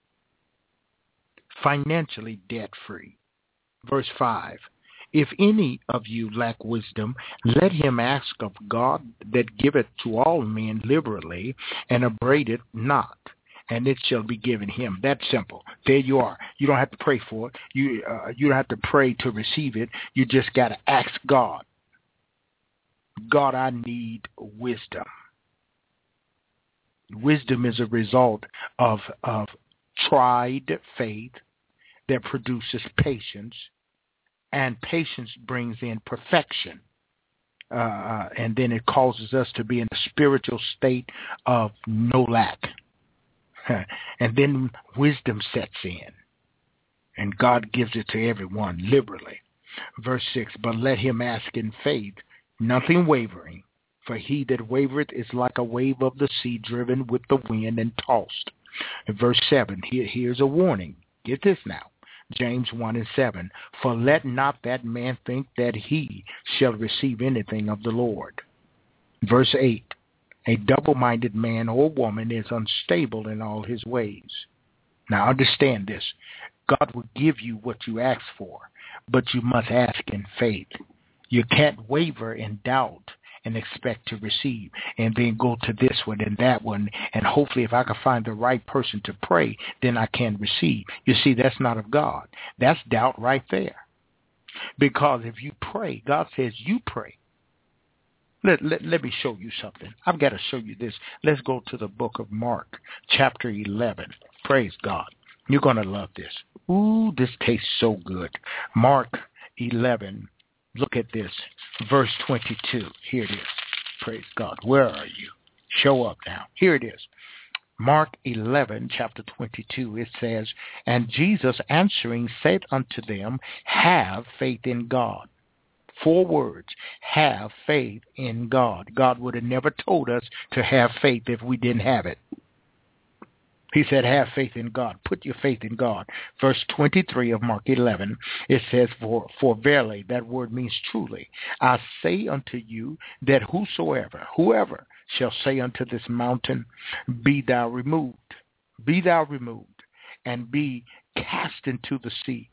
E: Financially debt-free. Verse 5, if any of you lack wisdom, let him ask of God that giveth to all men liberally and upbraideth not, and it shall be given him. That's simple. There you are. You don't have to pray for it. You don't have to pray to receive it. You just got to ask God. God, I need wisdom. Wisdom is a result of tried faith that produces patience, and patience brings in perfection. And then it causes us to be in a spiritual state of no lack. And then wisdom sets in, and God gives it to everyone liberally. Verse 6, but let him ask in faith, nothing wavering. For he that wavereth is like a wave of the sea driven with the wind and tossed. In verse 7, here's a warning. Get this now. James 1:7. For let not that man think that he shall receive anything of the Lord. Verse 8. A double-minded man or woman is unstable in all his ways. Now understand this. God will give you what you ask for, but you must ask in faith. You can't waver in doubt and expect to receive, and then go to this one and that one, and hopefully if I can find the right person to pray, then I can receive. You see, that's not of God. That's doubt right there. Because if you pray, God says you pray. Let me show you something. I've got to show you this. Let's go to the book of Mark, chapter 11. Praise God. You're going to love this. Ooh, this tastes so good. Mark 11. Look at this, verse 22. Here it is. Praise God. Where are you? Show up now. Here it is. Mark 11, chapter 22, it says, and Jesus answering said unto them, have faith in God. 4 words, have faith in God. God would have never told us to have faith if we didn't have it. He said, have faith in God. Put your faith in God. Verse 23 of Mark 11, it says, for verily, that word means truly, I say unto you that whoever shall say unto this mountain, be thou removed, and be cast into the sea,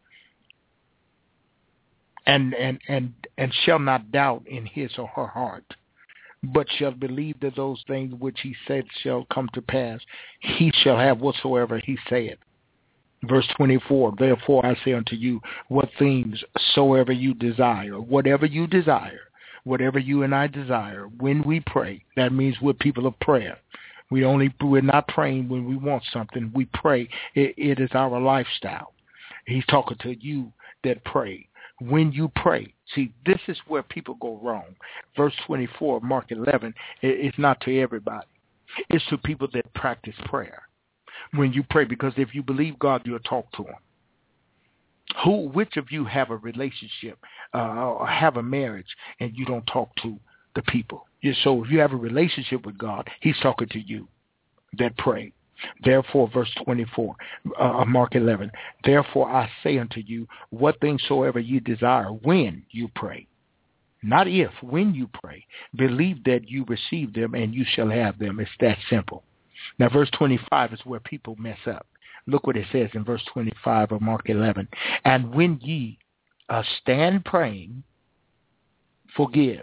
E: and shall not doubt in his or her heart, but shall believe that those things which he said shall come to pass, he shall have whatsoever he saith. Verse 24, therefore I say unto you, what things soever you desire, whatever you and I desire, when we pray, that means we're people of prayer. We're not praying when we want something. We pray. It is our lifestyle. He's talking to you that pray. When you pray, see, this is where people go wrong. Verse 24, Mark 11, it's not to everybody. It's to people that practice prayer. When you pray, because if you believe God, you'll talk to him. Which of you have a relationship or have a marriage and you don't talk to the people? So if you have a relationship with God, he's talking to you that pray. Therefore, verse 24, Mark 11, therefore I say unto you, what things soever you desire when you pray, not if, when you pray, believe that you receive them and you shall have them. It's that simple. Now, verse 25 is where people mess up. Look what it says in verse 25 of Mark 11. And when ye stand praying, forgive.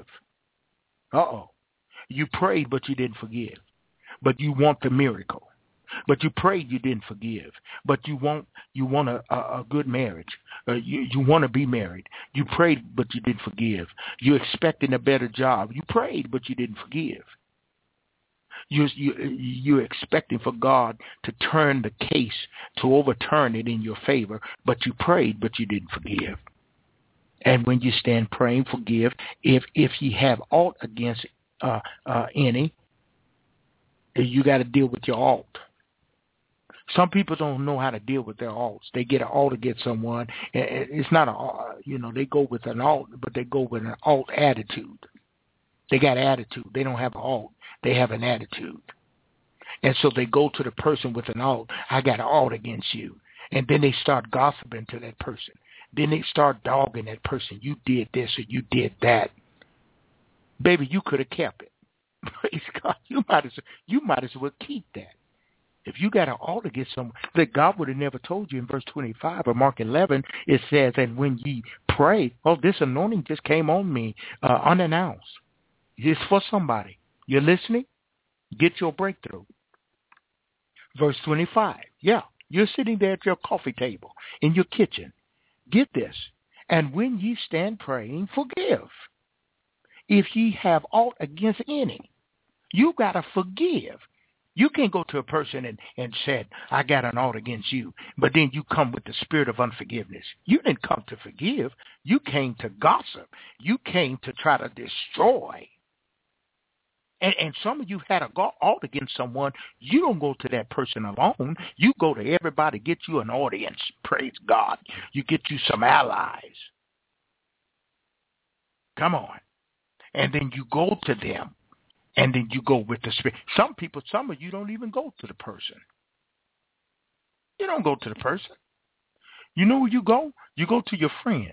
E: You prayed, but you didn't forgive. But you want the miracle. But you prayed, you didn't forgive. But you want a good marriage. You want to be married. You prayed, but you didn't forgive. You're expecting a better job. You prayed, but you didn't forgive. You're expecting for God to turn the case, to overturn it in your favor, but you prayed, but you didn't forgive. And when you stand praying, forgive. If ye have aught against any, you got to deal with your alt. Some people don't know how to deal with their alts. They get an alt against someone. It's not they go with an alt, but they go with an alt attitude. They got attitude. They don't have an alt. They have an attitude. And so they go to the person with an alt. I got an alt against you. And then they start gossiping to that person. Then they start dogging that person. You did this or you did that. Baby, you could have kept it. Praise God. You might as well keep that. If you got an alt against someone that God would have never told you in verse 25 of Mark 11, it says, and when ye pray, this anointing just came on me unannounced. It's for somebody. You're listening? Get your breakthrough. Verse 25. Yeah, you're sitting there at your coffee table in your kitchen. Get this. And when ye stand praying, forgive. If ye have aught against any, you got to forgive. You can't go to a person and say, I got an ought against you, but then you come with the spirit of unforgiveness. You didn't come to forgive. You came to gossip. You came to try to destroy. And some of you had an ought against someone. You don't go to that person alone. You go to everybody, get you an audience. Praise God. You get you some allies. Come on. And then you go to them, and then you go with the Spirit. Some of you don't even go to the person. You don't go to the person. You know where you go? You go to your friends.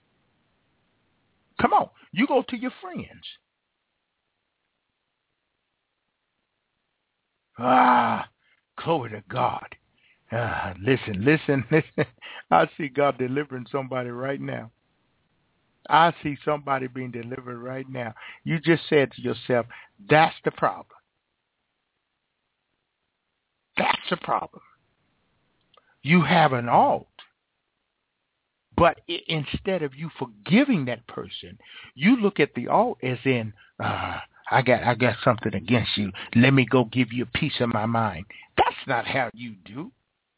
E: Come on. You go to your friends. Glory to God. Listen. I see God delivering somebody right now. I see somebody being delivered right now. You just said to yourself, that's the problem. That's the problem. You have an alt. But instead of you forgiving that person, you look at the alt as in, I got something against you. Let me go give you a piece of my mind. That's not how you do.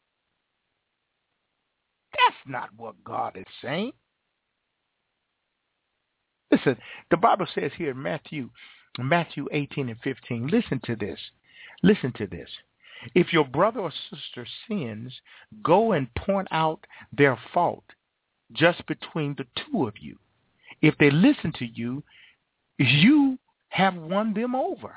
E: That's not what God is saying. Listen, the Bible says here in Matthew 18 and 15, listen to this. Listen to this. If your brother or sister sins, go and point out their fault just between the two of you. If they listen to you, you have won them over.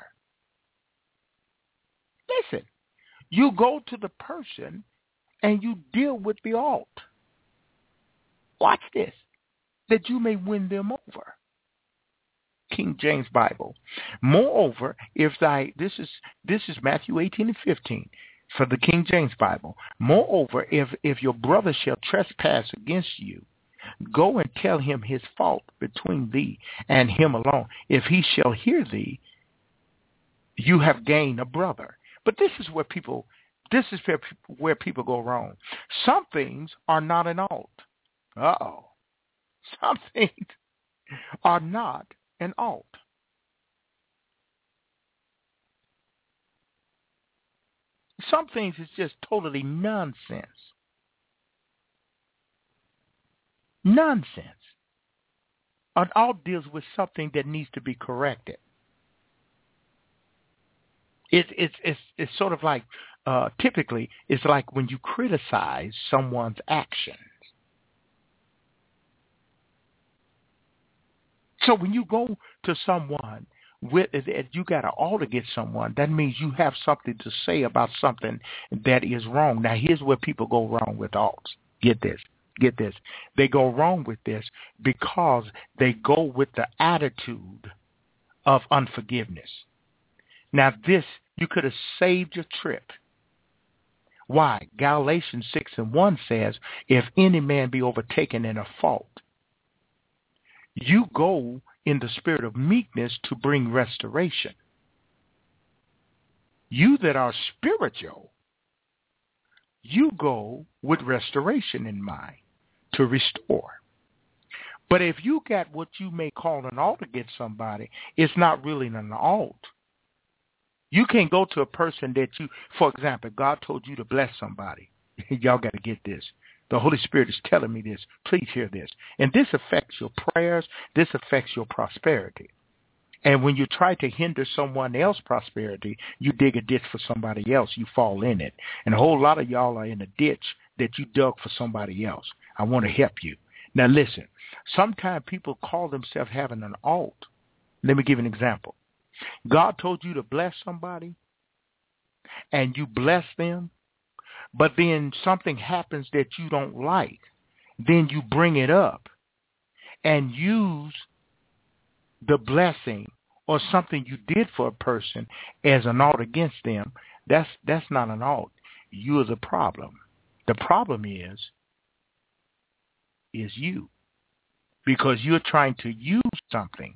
E: Listen, you go to the person and you deal with the alt. Watch this, that you may win them over. King James Bible. Moreover, this is Matthew 18 and 15 for the King James Bible. Moreover, if your brother shall trespass against you, go and tell him his fault between thee and him alone. If he shall hear thee, you have gained a brother. But this is where people go wrong. Some things are not an alt. Some things are not an alt. Some things is just totally nonsense. Nonsense. An alt deals with something that needs to be corrected. It's sort of like, typically, it's like when you criticize someone's actions. So when you go to someone you got an alt against someone, that means you have something to say about something that is wrong. Now, here's where people go wrong with alts. Get this. They go wrong with this because they go with the attitude of unforgiveness. Now, this, you could have saved your trip. Why? Galatians 6 and 1 says, if any man be overtaken in a fault, you go in the spirit of meekness to bring restoration. You that are spiritual, you go with restoration in mind to restore. But if you got what you may call an alt against somebody, it's not really an alt. You can't go to a person that for example, God told you to bless somebody. Y'all got to get this. The Holy Spirit is telling me this. Please hear this. And this affects your prayers. This affects your prosperity. And when you try to hinder someone else's prosperity, you dig a ditch for somebody else. You fall in it. And a whole lot of y'all are in a ditch that you dug for somebody else. I want to help you. Now listen, sometimes people call themselves having an alt. Let me give an example. God told you to bless somebody, and you bless them, but then something happens that you don't like. Then you bring it up and use the blessing or something you did for a person as an alt against them. That's not an alt. You are the problem. The problem is you, because you're trying to use something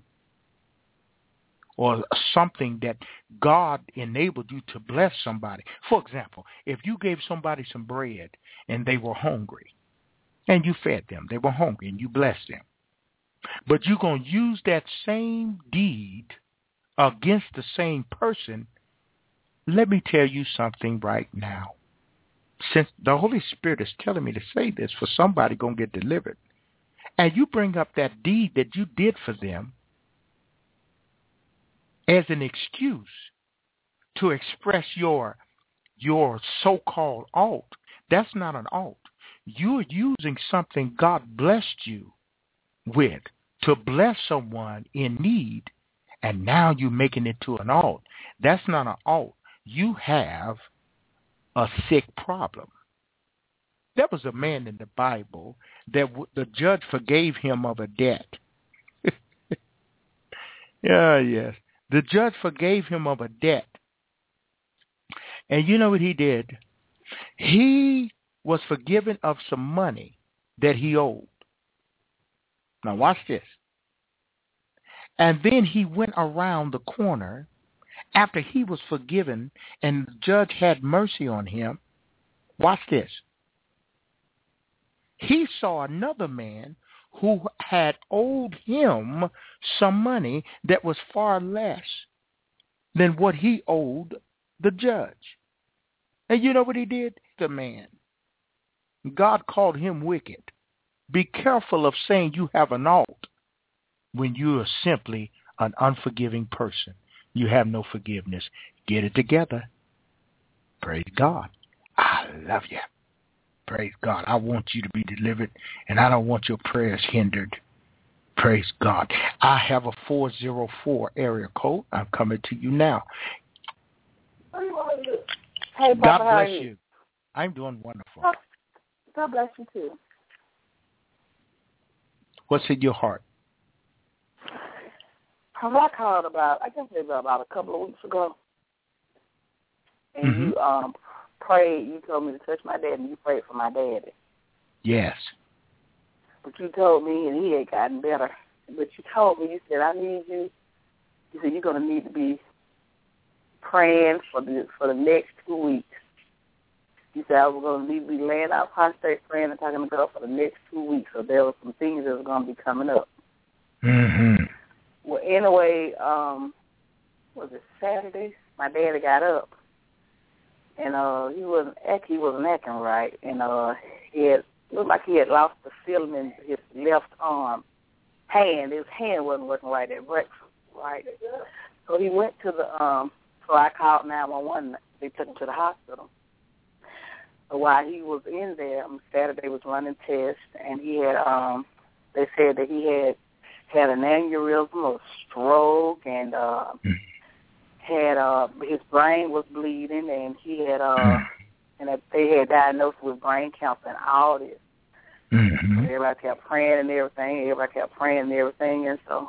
E: or something that God enabled you to bless somebody. For example, if you gave somebody some bread and they were hungry and you fed them, they were hungry and you blessed them. But you're going to use that same deed against the same person. Let me tell you something right now. Since the Holy Spirit is telling me to say this, for somebody going to get delivered, and you bring up that deed that you did for them as an excuse to express your so-called alt, that's not an alt. You're using something God blessed you with to bless someone in need, and now you're making it to an alt. That's not an alt. You have a sick problem. There was a man in the Bible that the judge forgave him of a debt. Yes. The judge forgave him of a debt. And you know what he did? He was forgiven of some money that he owed. Now watch this. And then he went around the corner after he was forgiven and the judge had mercy on him. Watch this. He saw another man who had owed him some money that was far less than what he owed the judge. And you know what he did? The man. God called him wicked. Be careful of saying you have an alt when you are simply an unforgiving person. You have no forgiveness. Get it together. Praise God. I love you. Praise God. I want you to be delivered, and I don't want your prayers hindered. Praise God. I have a 404 area code. I'm coming to you now.
F: Hey, Papa,
E: God bless you. I'm doing wonderful.
F: God bless you, too.
E: What's in your heart?
F: I called about a couple of weeks ago, and you prayed. You told me to touch my dad, and you prayed for my daddy.
E: Yes.
F: But you told me, and he had gotten better. But you told me, you said, I need you. You said you're going to need to be praying for the next 2 weeks. You said I was going to need to be laying out prostrate praying and talking to God for the next 2 weeks. So there were some things that were going to be coming up.
E: Mm-hmm.
F: Well, anyway, was it Saturday? My daddy got up, and he wasn't acting right, and it looked like he had lost the feeling in his left hand. His hand wasn't working right at breakfast, right? So he went to so I called 911. They took him to the hospital. So while he was in there, Saturday was running tests, and he had, they said that he had an aneurysm or stroke, and had his brain was bleeding, and he had and that they had diagnosed with brain cancer and all this.
E: Mm-hmm.
F: So everybody kept praying and everything. And so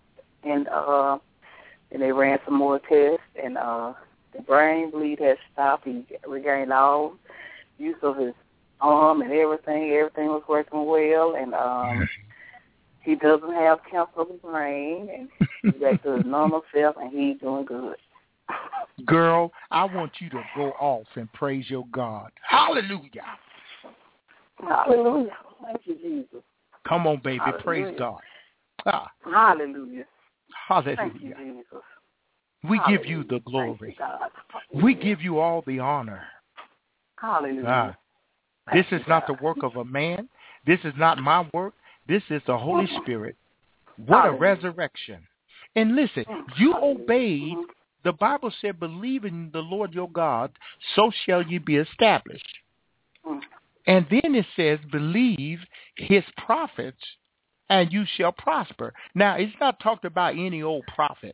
F: and they ran some more tests, and the brain bleed had stopped. He regained all use of his arm and everything. Everything was working well, and he doesn't have cancer of the brain, and he's back to his normal self, and he's doing good.
E: Girl, I want you to go off and praise your God. Hallelujah.
F: Hallelujah. Thank you, Jesus.
E: Come on, baby.
F: Hallelujah.
E: Praise God. Ah.
F: Hallelujah.
E: Hallelujah.
F: Thank you, Jesus.
E: We
F: Hallelujah.
E: give you the glory.
F: You,
E: we give you all the honor.
F: Hallelujah.
E: This is not the work of a man. This is not my work. This is the Holy Spirit. What a resurrection. And listen, you obeyed. The Bible said, believe in the Lord your God, so shall you be established. And then it says, believe his prophets, and you shall prosper. Now, it's not talked about any old prophet.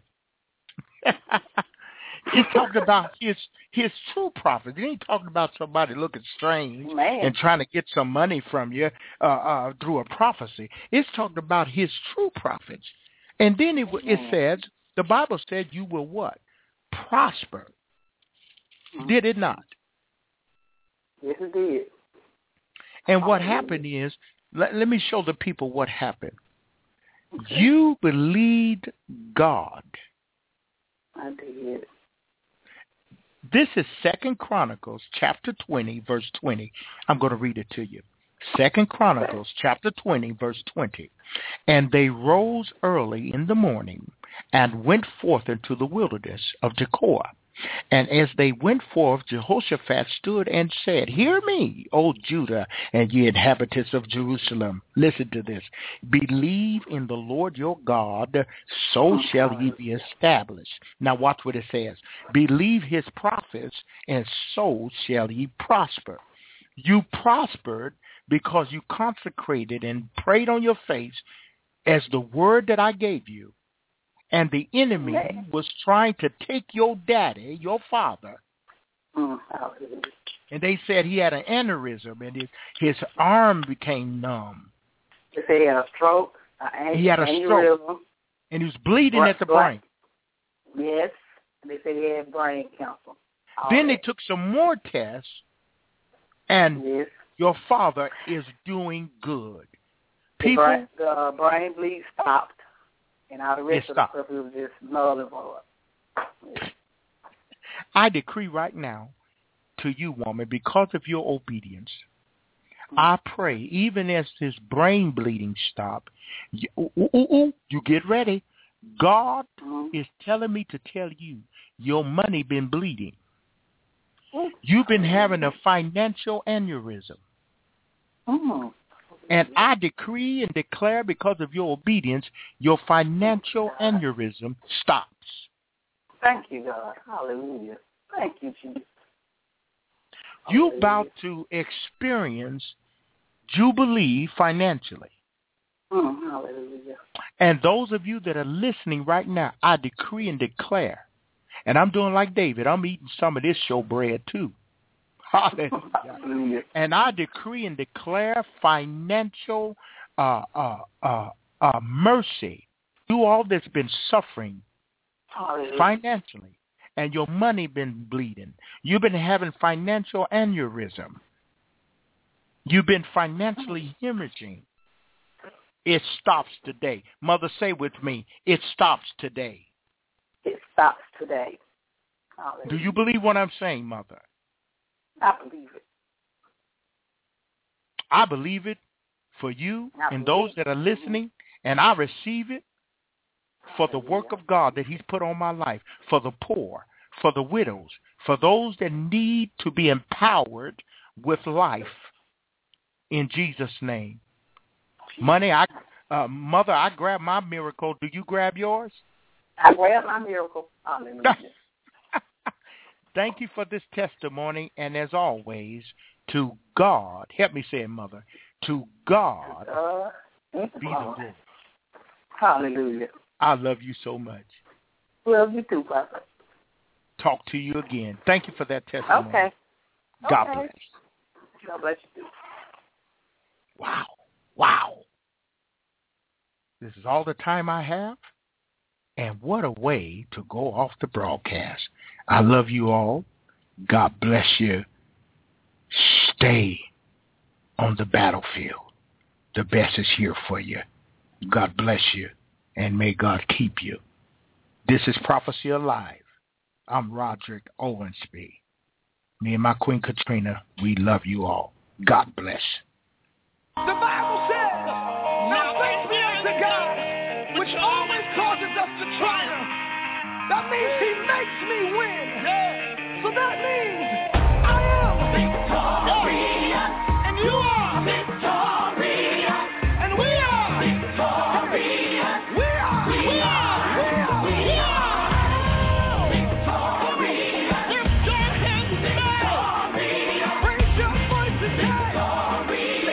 E: It's talking about his true prophet. It ain't talking about somebody looking strange and trying to get some money from you through a prophecy. It's talking about his true prophets. And then it says, the Bible said you will what? Prosper. Did it not?
F: Yes, it did.
E: And what happened is, let me show the people what happened. Okay. You believed God.
F: I did.
E: This is 2 Chronicles chapter 20, verse 20. I'm going to read it to you. 2 Chronicles chapter 20, verse 20. And they rose early in the morning and went forth into the wilderness of Tekoa. And as they went forth, Jehoshaphat stood and said, hear me, O Judah, and ye inhabitants of Jerusalem. Listen to this. Believe in the Lord your God, so shall ye be established. Now watch what it says. Believe his prophets, and so shall ye prosper. You prospered because you consecrated and prayed on your face as the word that I gave you, and the enemy was trying to take your daddy, your father, and they said he had an aneurysm and his arm became numb.
F: They said he had a stroke.
E: He had a stroke, and he was bleeding at the brain.
F: Yes, and they said he had brain cancer.
E: Then they took some more tests, and your father is doing good.
F: The brain bleed stopped, and all the rest of the stuff was just null and void.
E: I decree right now to you, woman, because of your obedience, I pray, even as this brain bleeding stop, you get ready. God is telling me to tell you, your money been bleeding. You've been having a financial aneurysm. And I decree and declare, because of your obedience, your financial aneurysm stops.
F: Thank you, God. Hallelujah. Thank you, Jesus.
E: You're about to experience Jubilee financially.
F: Hallelujah.
E: And those of you that are listening right now, I decree and declare, and I'm doing like David, I'm eating some of this showbread too. Hallelujah. And I decree and declare financial mercy to all that's been suffering financially, and your money been bleeding. You've been having financial aneurysm. You've been financially hemorrhaging. It stops today. Mother, say with me, it stops today.
F: It stops today. Hallelujah.
E: Do you believe what I'm saying, Mother?
F: I believe it.
E: I believe it for you and those that are listening, and I receive it for the work of God that he's put on my life, for the poor, for the widows, for those that need to be empowered with life, in Jesus' name. Money, Mother, I grab my miracle. Do you grab yours?
F: I grab my miracle. Hallelujah.
E: Thank you for this testimony, and as always, to God, help me say it, Mother, to God be the glory.
F: Hallelujah.
E: I love you so much.
F: Love you too, Papa.
E: Talk to you again. Thank you for that testimony.
F: Okay.
E: God bless.
F: God bless you too.
E: Wow. Wow. This is all the time I have. And what a way to go off the broadcast. I love you all. God bless you. Stay on the battlefield. The best is here for you. God bless you. And may God keep you. This is Prophecy Alive. I'm Roderick Owensby. Me and my Queen Katrina, we love you all. God bless.
B: The Bible says, now thanks be unto God, which always causes us to triumph. That means he makes me win. So that means I am victorious. And you are victorious. And we are victorious. We are victorious. Lift your hands today. Raise your voice today.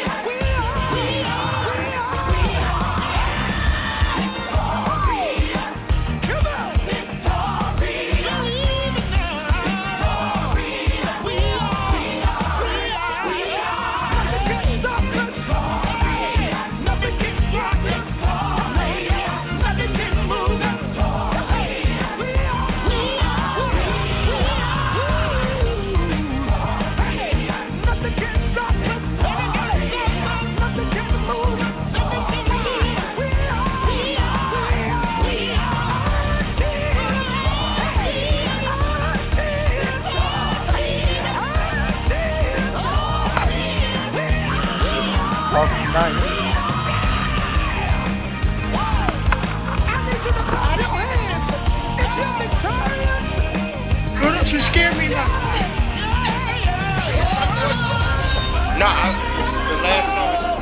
E: You scared me now. No, the last time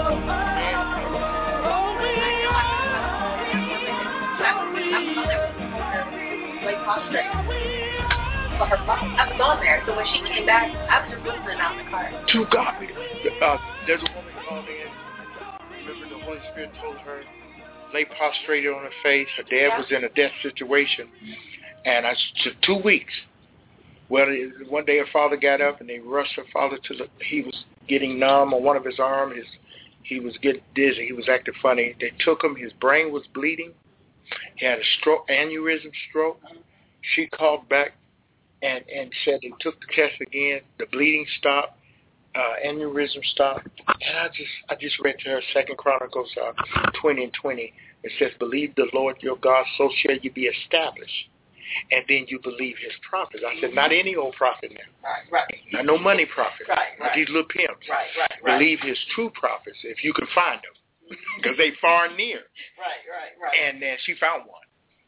J: I was on there, so when she came back, I was just listening out in the car.
E: To God be there's a woman called in. Remember the Holy Spirit told her lay prostrated on her face. Her dad was in a death situation. And I took 2 weeks. Well, one day her father got up and they rushed her father he was getting numb on one of his arms. He was getting dizzy. He was acting funny. They took him. His brain was bleeding. He had a stroke, aneurysm stroke. She called back and said they took the test again. The bleeding stopped. Aneurysm stopped. And I just read to her 2 Chronicles 20:20. It says, believe the Lord your God, so shall you be established. And then you believe his prophets. I said, not any old prophet now.
K: Right.
E: Not no money prophet.
K: Right.
E: Not these little pimps.
K: Right.
E: Believe his true prophets if you can find them. Because they far and near.
K: Right.
E: And then she found one.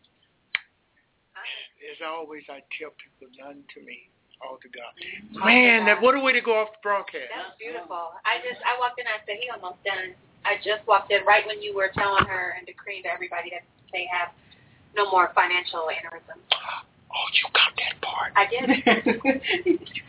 E: As always, I tell people, none to me, all to God. Man, what a way to go off the broadcast.
J: That's beautiful. I walked in and I said, he almost done. I just walked in right when you were telling her and decreeing to everybody that they have no more financial aneurysm.
E: Oh, you got that part.
J: I did.